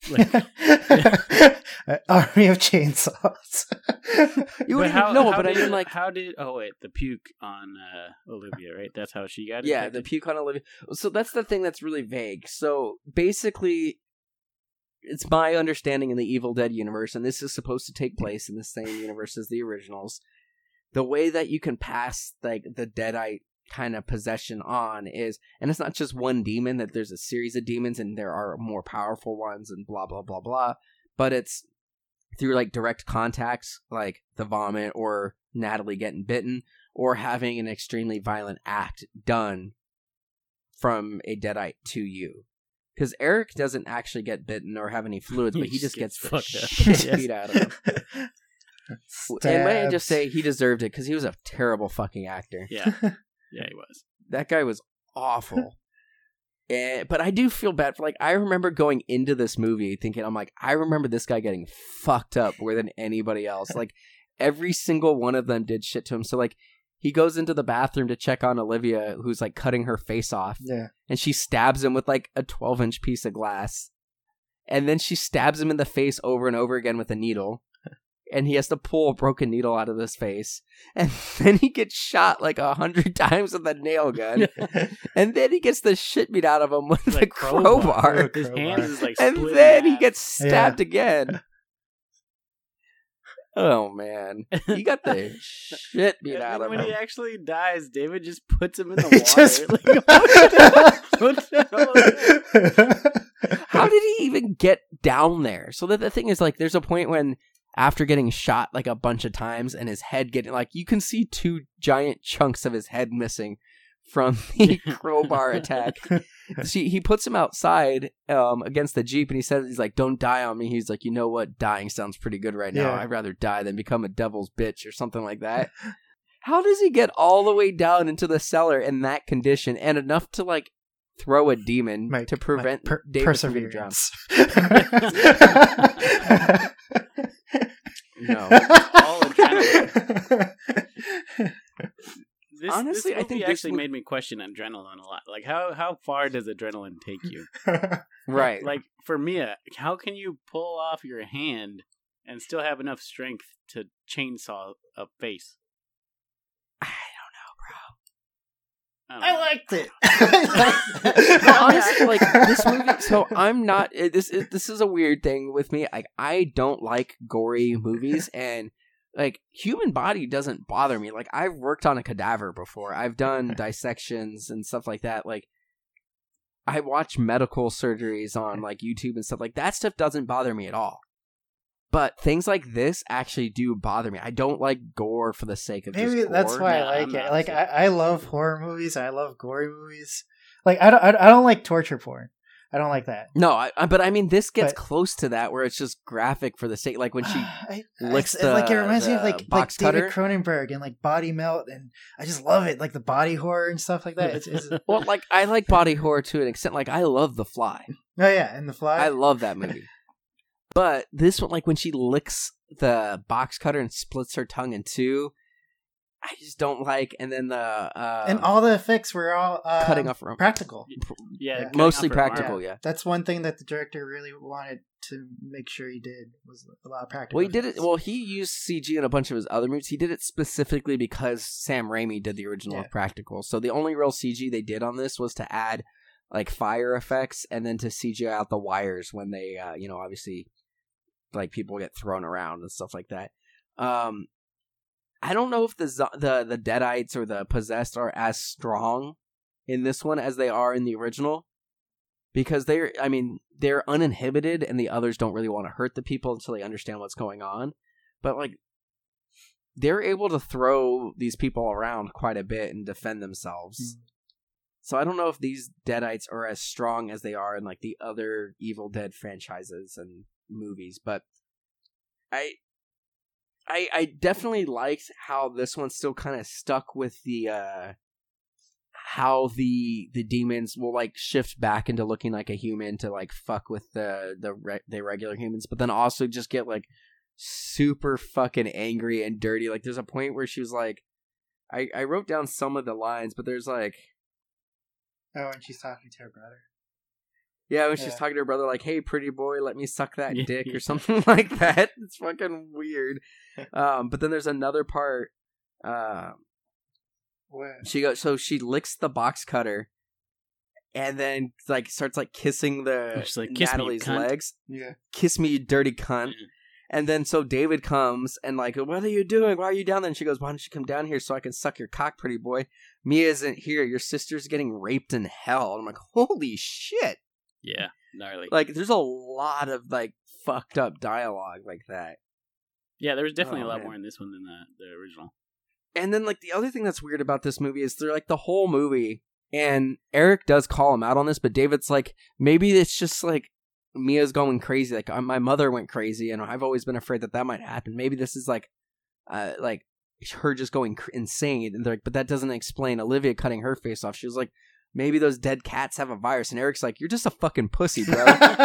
Like, Army of chainsaws. You but wouldn't how, even know, how but I did, mean, like, how did? Oh wait, the puke on uh, Olivia, right? That's how she got it. yeah, the puke on Olivia. So that's the thing that's really vague. So basically, it's my understanding in the Evil Dead universe, and this is supposed to take place in the same universe as the originals. The way that you can pass like the Deadite kind of possession on is, and it's not just one demon, that there's a series of demons and there are more powerful ones and blah blah blah blah, but it's through like direct contacts, like the vomit or Natalie getting bitten, or having an extremely violent act done from a Deadite to you. Because Eric doesn't actually get bitten or have any fluids, but he, He just just gets gets the fucked up. shit beat out of him. And may I just say, he deserved it because he was a terrible fucking actor. Yeah, yeah, he was. That guy was awful. And, but I do feel bad for, like, I remember going into this movie thinking, I'm like, I remember this guy getting fucked up more than anybody else. Like, every single one of them did shit to him. So, like, he goes into the bathroom to check on Olivia, who's, like, cutting her face off. Yeah. And she stabs him with, like, a twelve-inch piece of glass. And then she stabs him in the face over and over again with a needle. And he has to pull a broken needle out of his face. And then he gets shot like a hundred times with a nail gun. And then he gets the shit beat out of him with Like a crowbar. His hands is like And split then in he half. gets stabbed Yeah. again. Oh, man. He got the shit beat And out then of when him. he actually dies, David just puts him in the He water. just- Like, what the hell is that? How did he even get down there? So that the thing is, like, there's a point when, after getting shot like a bunch of times and his head getting, like, you can see two giant chunks of his head missing from the crowbar attack. See, he puts him outside um, against the Jeep, and he says, he's like, don't die on me. He's like, you know what? Dying sounds pretty good right now. Yeah. I'd rather die than become a devil's bitch or something like that. How does he get all the way down into the cellar in that condition and enough to, like, throw a demon My- to prevent my per- David from getting drowned? perseverance. No. All adrenaline. This, Honestly, this I movie think this actually would- made me question adrenaline a lot. Like, how how far does adrenaline take you? Right. Like, for Mia, how can you pull off your hand and still have enough strength to chainsaw a face? I I, don't I know. liked it. don't know. Honestly, like, this movie, so I'm not, it- this is, this is a weird thing with me. Like, I don't like gory movies, and, like, human body doesn't bother me. Like, I've worked on a cadaver before. I've done dissections and stuff like that. Like, I watch medical surgeries on, like, YouTube and stuff. Like, that stuff doesn't bother me at all. But things like this actually do bother me. I don't like gore for the sake of Maybe just gore. that's why No, I like I'm it. not. Like I, I love horror movies. I love gory movies. Like I don't, I, I don't like torture porn. I don't like that. No, I, I- but I mean, this gets But- close to that, where it's just graphic for the sake, like when she I, licks I, like it the- reminds me of the like box like David cutter. Cronenberg and like Body Melt, and I just love it. Like the body horror and stuff like that. It's, it's Well, like, I like body horror to an extent. Like, I love The Fly. oh yeah, and The Fly. I love that movie. But this one, like, when she licks the box cutter and splits her tongue in two, I just don't like. And then the uh, and all the effects were all uh, cutting off her, practical. Yeah, Yeah. cutting mostly off her arm. practical. Yeah. That's one thing that the director really wanted to make sure he did was a lot of practical. Well, he did it. effects. Well, he used C G in a bunch of his other movies. He did it specifically because Sam Raimi did the original Yeah. with practical. So the only real C G they did on this was to add like fire effects and then to C G out the wires when they, uh, you know, obviously, like people get thrown around and stuff like that. Um, I don't know if the zo- the the Deadites or the possessed are as strong in this one as they are in the original. Because they're, I mean, they're uninhibited and the others don't really want to hurt the people until they understand what's going on. But, like, they're able to throw these people around quite a bit and defend themselves. Mm. So I don't know if these Deadites are as strong as they are in, like, the other Evil Dead franchises and movies. But I... I, I definitely liked how this one still kind of stuck with the, uh... how the the demons will like shift back into looking like a human to like fuck with the the re- the regular humans, but then also just get like super fucking angry and dirty. Like there's a point where she was like, I I wrote down some of the lines, but there's like oh, and she's talking to her brother. Yeah, when she's Yeah. talking to her brother, like, "Hey, pretty boy, let me suck that Yeah. dick," or something like that. It's fucking weird. Um, but then there's another part. Uh, What? she goes, so she licks the box cutter, and then like starts like kissing the She's like, "Kiss me, you Natalie's cunt." legs. Yeah. Kiss me, you dirty cunt. Yeah. And then so David comes and like, "What are you doing? Why are you down there?" And she goes, "Why don't you come down here so I can suck your cock, pretty boy? Mia isn't here. Your sister's getting raped in hell." And I'm like, holy shit. Yeah, gnarly. Like, there's a lot of like fucked up dialogue like that. yeah, there was definitely Oh, a lot man. more in this one than the, the original. And then like the other thing that's weird about this movie is they're like the whole movie, and Eric does call him out on this, but David's like, maybe it's just like Mia's going crazy. Like, uh, my mother went crazy, and I've always been afraid that that might happen. Maybe this is like, uh, like her just going cr- insane. And they're like, but that doesn't explain Olivia cutting her face off. She was like, maybe those dead cats have a virus. And Eric's like, you're just a fucking pussy, bro.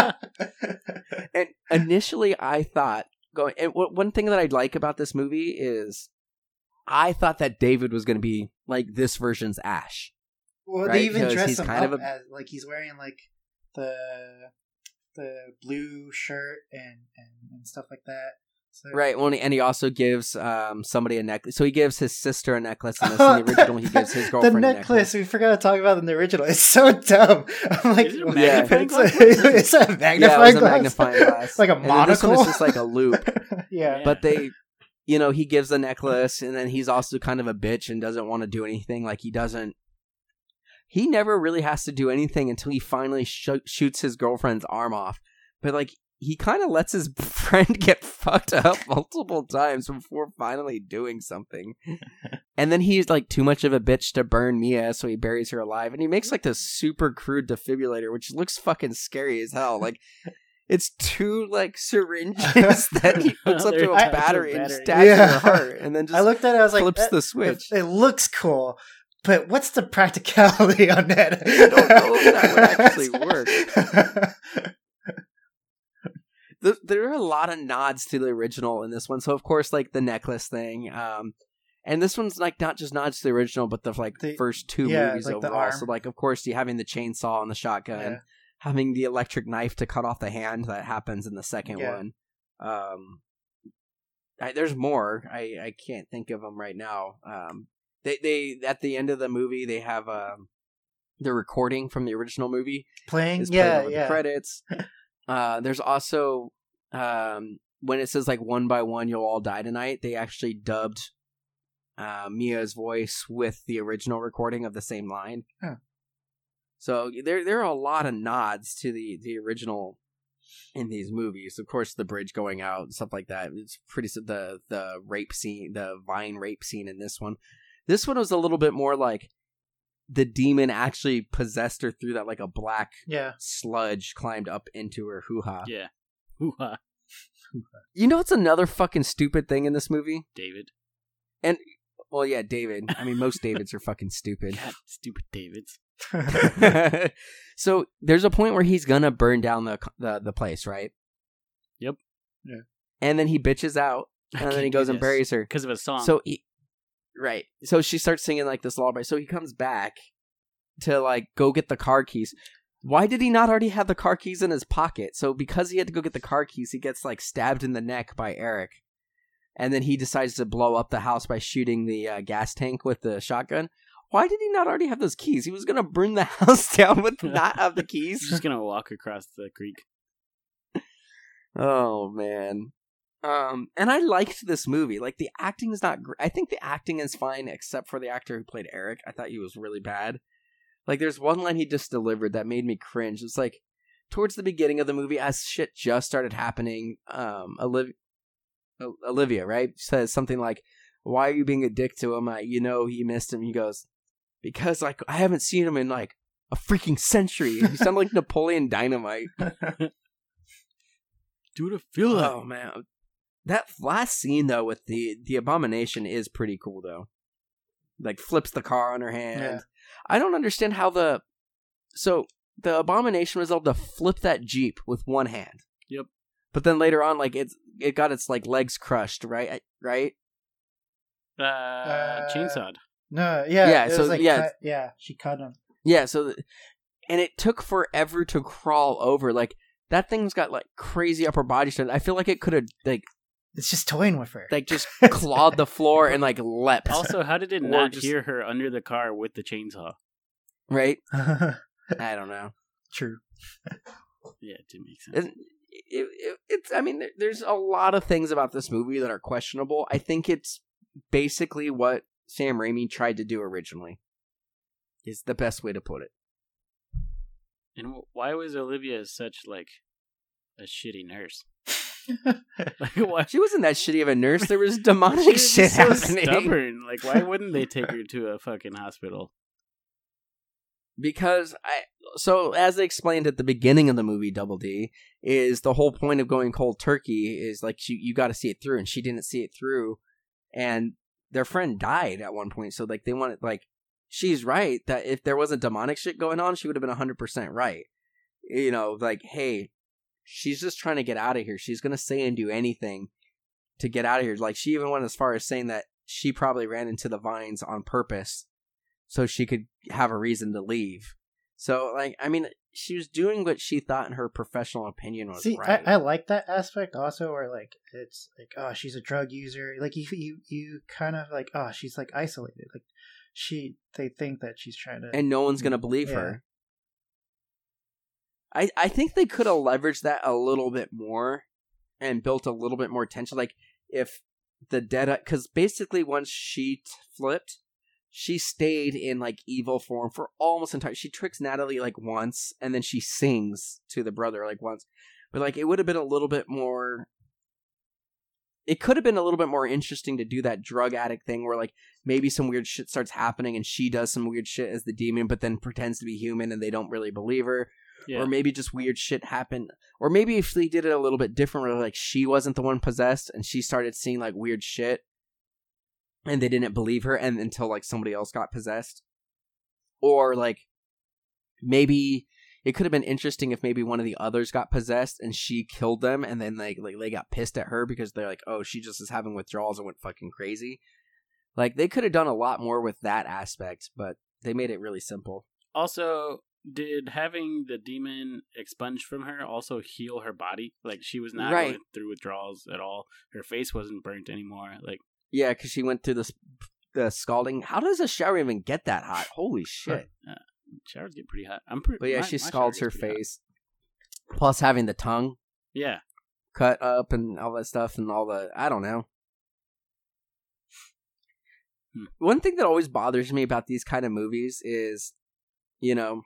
And initially, I thought going. And w- one thing that I like about this movie is, I thought that David was going to be like this version's Ash. Well, Right, they even because dress he's him kind up of a- as like he's wearing like the the blue shirt and, and, and stuff like that. So, Right. Well, and he also gives um somebody a necklace. So he gives his sister a necklace in this. In the original, he gives his girlfriend the a necklace. necklace. We forgot to talk about in the original. It's so dumb. I'm like, Is it a what? magnifying it's, glass? a, it's a Yeah, magnifying it was a glass. magnifying glass. like a And then this monocle. one is just like a loop. yeah. But they, you know, he gives the necklace, and then he's also kind of a bitch and doesn't want to do anything. Like, he doesn't. He never really has to do anything until he finally sh- shoots his girlfriend's arm off. But like, he kind of lets his friend get fucked up multiple times before finally doing something. And then he's like too much of a bitch to burn Mia, so he buries her alive. And he makes like this super crude defibrillator, which looks fucking scary as hell. Like, it's two like syringes that he hooks up to a They're battery and battery. stabs Yeah. in her heart, and then just I looked at it. I was like, flips that- the switch. It, it looks cool, but what's the practicality on that? I don't know if that would actually work. Th- There are a lot of nods to the original in this one. So of course, like the necklace thing, um, and this one's like not just nods to the original, but the like The- first two yeah, movies like the overall. arm. So like, of course, you having the chainsaw and the shotgun, Yeah. having the electric knife to cut off the hand that happens in the second Yeah. one. Um, I, there's more. I, I can't think of them right now. Um, they they at the end of the movie they have um the recording from the original movie. Playing, Is played yeah, over the yeah. credits. Uh, there's also um, when it says like one by one you'll all die tonight, they actually dubbed uh, Mia's voice with the original recording of the same line. Huh. So there there are a lot of nods to the, the original in these movies. Of course, the bridge going out and stuff like that. It's pretty the the rape scene, the Vine rape scene in this one. This one was a little bit more like the demon actually possessed her through that, like a black Yeah. sludge climbed up into her hoo-ha. Yeah. Hoo-ha. You know what's another fucking stupid thing in this movie? David. Well, yeah, David. I mean, most Davids are fucking stupid. God, stupid Davids. So there's a point where he's gonna burn down the the, the place, right? Yep. Yeah. And then he bitches out, I and then can't he do goes and this. buries her. Because of a song. So he, right. So she starts singing like this lullaby. So he comes back to like go get the car keys. Why did he not already have the car keys in his pocket? So because he had to go get the car keys, he gets like stabbed in the neck by Eric. And then he decides to blow up the house by shooting the uh, gas tank with the shotgun. Why did he not already have those keys? He was going to burn the house down with not have the He's keys. just going to walk across the creek. Oh, man. Um, and I liked this movie. Like, the acting is not great. I think the acting is fine, except for the actor who played Eric. I thought he was really bad. Like, there's one line he just delivered that made me cringe. It's like, towards the beginning of the movie, as shit just started happening, um, Olivia, Olivia, right, says something like, "Why are you being a dick to him? I, you know, he missed him." He goes, "Because, like, I haven't seen him in, like, a freaking century." You sound like Napoleon Dynamite. Do it feel like. Oh, man. That last scene, though, with the, the abomination is pretty cool, though. Like, flips the car on her hand. Yeah. I don't understand how the... So, the abomination was able to flip that Jeep with one hand. Yep. But then later on, like, it's it got its, like, legs crushed, right? Right? Uh, Uh, chainsawed. No, yeah, Yeah, it so, was like yeah. cut, yeah, she cut him. Yeah, so... th- and it took forever to crawl over. Like, that thing's got like crazy upper body strength. I feel like it could have like It's just toying with her. like just clawed the floor and like leapt. Also, how did it Or not just- hear her under the car with the chainsaw? Right? I don't know. True. Yeah, it didn't make sense. It, it, it, it's. I mean, there, there's a lot of things about this movie that are questionable. I think it's basically what Sam Raimi tried to do originally. Is the best way to put it. And wh- why was Olivia such like a shitty nurse? Like, why? She wasn't that shitty of a nurse. There was demonic She was shit just so happening. stubborn. Like, why wouldn't they take her to a fucking hospital? Because I so as they explained at the beginning of the movie, Double D, is the whole point of going cold turkey is like you you got to see it through, and she didn't see it through, and their friend died at one point. So like they wanted like she's right that if there wasn't demonic shit going on, she would have been a hundred percent right. You know, like hey, she's just trying to get out of here. She's gonna say and do anything to get out of here. Like she even went as far as saying that she probably ran into the vines on purpose so she could have a reason to leave. So, like, I mean, she was doing what she thought in her professional opinion was See, right. I, I like that aspect also, where like it's like, oh, she's a drug user. Like you, you, you kind of like, oh, she's like isolated. Like she, they think that she's trying to, and no one's gonna believe Yeah. her. I I think they could have leveraged that a little bit more and built a little bit more tension. Like if the dead, because basically once she t- flipped, she stayed in like evil form for almost entire. She tricks Natalie like once, and then she sings to the brother like once. But like it would have been a little bit more. It could have been a little bit more interesting to do that drug addict thing where like maybe some weird shit starts happening and she does some weird shit as the demon, but then pretends to be human and they don't really believe her. Yeah. Or maybe just weird shit happened. Or maybe if they did it a little bit different, where like she wasn't the one possessed and she started seeing like weird shit and they didn't believe her and until like somebody else got possessed. Or like maybe it could have been interesting if maybe one of the others got possessed and she killed them and then like, like they got pissed at her because they're like, oh, she just is having withdrawals and went fucking crazy. Like they could have done a lot more with that aspect, but they made it really simple. Also, did having the demon expunged from her also heal her body? Like she was not Right. going through withdrawals at all. Her face wasn't burnt anymore. Like Yeah, because she went through the, the scalding. How does a shower even get that hot? Holy shit. uh, showers get pretty hot. I'm pretty. But yeah, my- she my shower scalds gets her pretty hot. face. Plus having the tongue Yeah. cut up and all that stuff and all the, I don't know. Hmm. One thing that always bothers me about these kind of movies is, you know,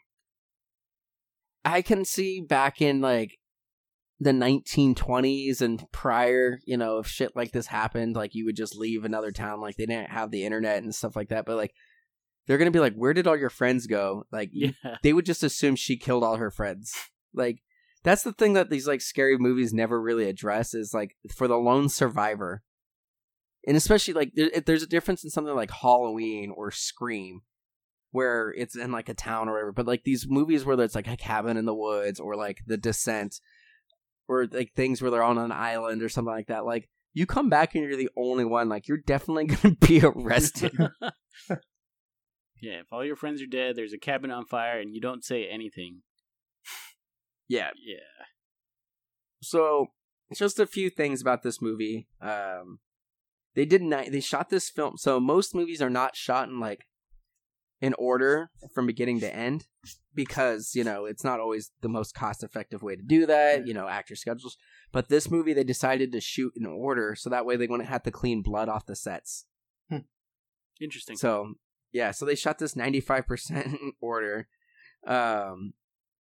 I can see back in like the nineteen twenties and prior, you know, if shit like this happened, like you would just leave another town, like they didn't have the internet and stuff like that. But like, they're going to be like, where did all your friends go? Like, you- Yeah. they would just assume she killed all her friends. Like, that's the thing that these like scary movies never really address is like for the lone survivor. And especially like there, there's a difference in something like Halloween or Scream where it's in like a town or whatever. But like these movies where it's like a cabin in the woods or like The Descent or like things where they're on an island or something like that. Like you come back and you're the only one, like you're definitely going to be arrested. Yeah, if all your friends are dead, there's a cabin on fire, and you don't say anything. Yeah. Yeah. So, just a few things about this movie. Um, they did not. They shot this film. So most movies are not shot in like in order from beginning to end because you know it's not always the most cost-effective way to do that. You know, actor schedules. But this movie, they decided to shoot in order, so that way they wouldn't have to clean blood off the sets. Interesting. So yeah, so they shot this ninety-five percent in order. Um,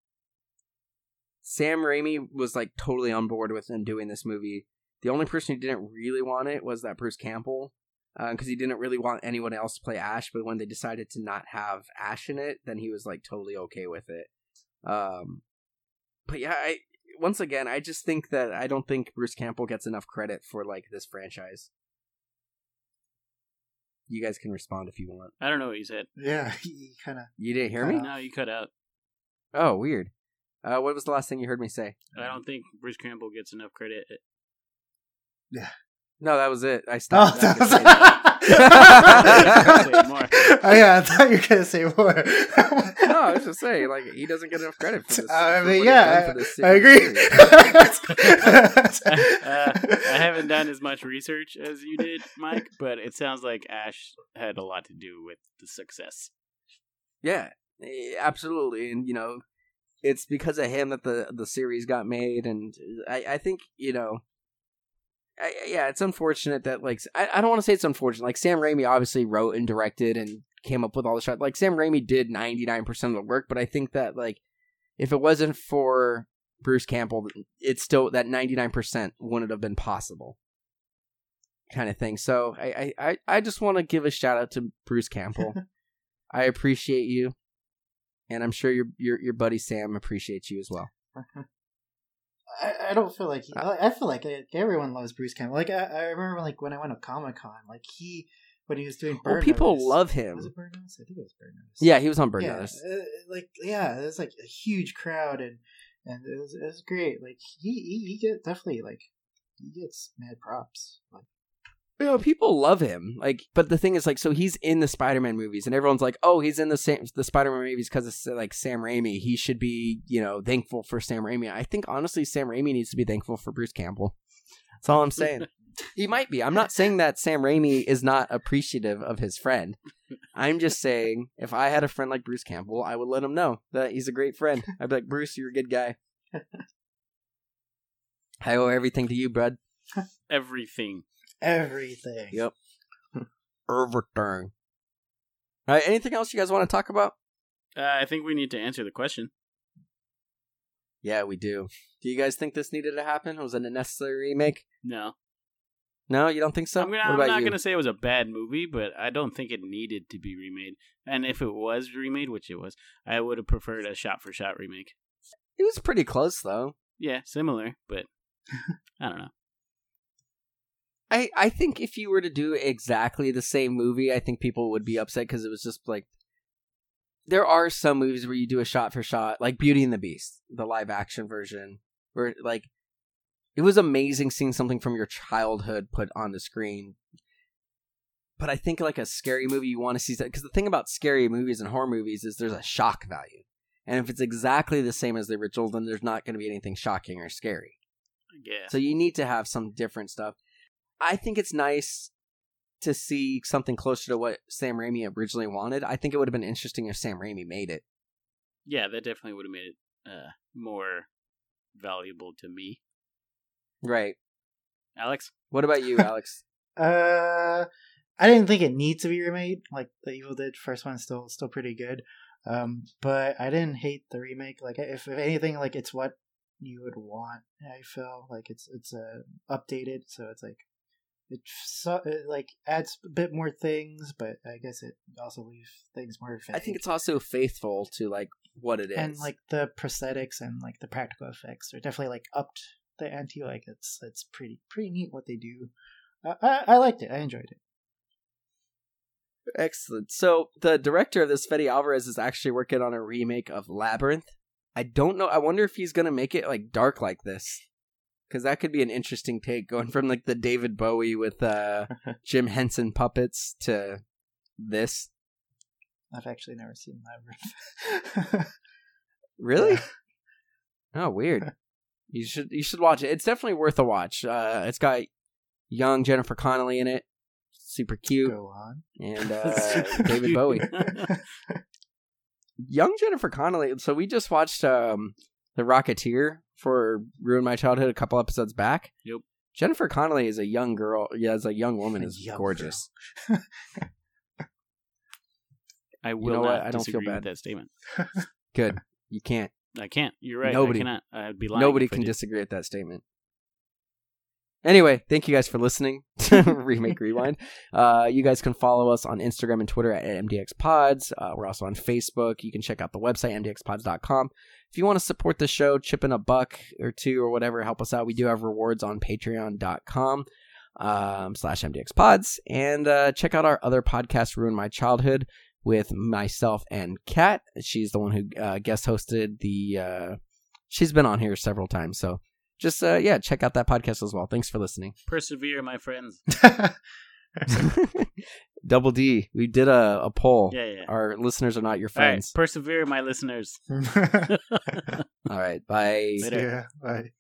Sam Raimi was like totally on board with them doing this movie. The only person who didn't really want it was that Bruce Campbell, because uh, he didn't really want anyone else to play Ash. But when they decided to not have Ash in it, then he was like totally okay with it. Um, but yeah, I once again, I just think that I don't think Bruce Campbell gets enough credit for like this franchise. You guys can respond if you want. I don't know what you said. yeah, he kind of. You didn't hear Cut me? out. No, you cut out. Oh, weird. Uh, what was the last thing you heard me say? I don't think Bruce Campbell gets enough credit. No, that was it. I Oh, stopped. that I was- could say that. Say more. Oh, yeah, I thought you were gonna say more. No, I was just saying, like, he doesn't get enough credit for this. Uh, I for mean, what yeah, he's done for this I, I agree. series. uh, I haven't done as much research as you did, Mike, but it sounds like Ash had a lot to do with the success. Yeah, eh, absolutely, and you know, it's because of him that the the series got made, and I, I think you know, I, yeah, it's unfortunate that like I, I don't want to say it's unfortunate. Like Sam Raimi obviously wrote and directed and came up with all the shots. Like Sam Raimi did ninety nine percent of the work, but I think that like if it wasn't for Bruce Campbell, it's still that ninety nine percent wouldn't have been possible, kind of thing. So I I I just want to give a shout out to Bruce Campbell. I appreciate you, and I'm sure your your your buddy Sam appreciates you as well. I, I don't feel like he, I I feel like everyone loves Bruce Campbell. Like I, I remember, like when I went to Comic Con, like he when he was doing Burn Well, people Notice- love him. Was it Burn Notice? I think it was Burn Notice. Yeah, he was on Burn yeah, Notice. uh, like yeah, it was like a huge crowd, and and it was it was great. Like he he, he get definitely like he gets mad props. Like You know, people love him. Like, but the thing is, like, so he's in the Spider-Man movies, and everyone's like, "Oh, he's in the Sam- the Spider-Man movies because it's like Sam Raimi. He should be, you know, thankful for Sam Raimi." I think honestly, Sam Raimi needs to be thankful for Bruce Campbell. That's all I'm saying. He might be. I'm not saying that Sam Raimi is not appreciative of his friend. I'm just saying, if I had a friend like Bruce Campbell, I would let him know that he's a great friend. I'd be like, "Bruce, you're a good guy. I owe everything to you, bud." Everything. everything. Yep. Everything. All right, anything else you guys want to talk about? Uh, I think we need to answer the question. Yeah, we do. Do you guys think this needed to happen? Was it a necessary remake? No. No, you don't think so? I'm, gonna, what I'm about not you? going to say it was a bad movie, but I don't think it needed to be remade. And if it was remade, which it was, I would have preferred a shot-for-shot remake. It was pretty close, though. Yeah, similar, but I don't know. I, I think if you were to do exactly the same movie, I think people would be upset because it was just like... There are some movies where you do a shot-for-shot, like Beauty and the Beast, the live-action version, where, like, it was amazing seeing something from your childhood put on the screen. But I think, like, a scary movie, you want to see that. Because the thing about scary movies and horror movies is there's a shock value. And if it's exactly the same as the original, then there's not going to be anything shocking or scary. I guess. So you need to have some different stuff. I think it's nice to see something closer to what Sam Raimi originally wanted. I think it would have been interesting if Sam Raimi made it. Yeah, that definitely would have made it uh, more valuable to me. Right. Alex? What about you, Alex? Uh, I didn't think it needs to be remade. Like the Evil Dead first one's still still pretty good. Um, but I didn't hate the remake. Like if, if anything, like it's what you would want. I feel like it's it's uh, updated, so it's like it, so, it like adds a bit more things, but I guess it also leaves things more vague. I think it's also faithful to like what it is. And like the prosthetics and like the practical effects are definitely like upped the ante. Like it's it's pretty pretty neat what they do. I, I, I liked it. I enjoyed it. Excellent. So the director of this, Fede Alvarez, is actually working on a remake of Labyrinth. I don't know. I wonder if he's gonna make it like dark like this, because that could be an interesting take, going from like the David Bowie with uh, Jim Henson puppets to this. I've actually never seen Labyrinth. Really? Yeah. Oh, weird. You should you should watch it. It's definitely worth a watch. Uh, it's got young Jennifer Connelly in it, super cute, Go on. and uh, David Bowie. Young Jennifer Connelly. So we just watched um, The Rocketeer for Ruin My Childhood a couple episodes back. Yep. Jennifer Connelly is a young girl. Yeah, as a young woman, is Young gorgeous. I will know not what? I don't feel disagree bad. with that statement. Good. You can't. I can't. You're right. Nobody- I cannot. I'd be lying. Nobody if I can did. disagree with that statement. Anyway, thank you guys for listening to Remake Rewind. Uh, you guys can follow us on Instagram and Twitter at M D X Pods. Uh, we're also on Facebook. You can check out the website, M D X pods dot com. If you want to support the show, chip in a buck or two or whatever, help us out. We do have rewards on patreon dot com um, slash M D X Pods. And uh, check out our other podcast, Ruin My Childhood, with myself and Kat. She's the one who uh, guest hosted the... Uh, she's been on here several times, so just uh, yeah, check out that podcast as well. Thanks for listening. Persevere, my friends. Double D, we did a, a poll. Yeah, yeah. Our listeners are not your All right, friends. persevere, my listeners. All right, bye. Later. Yeah, bye.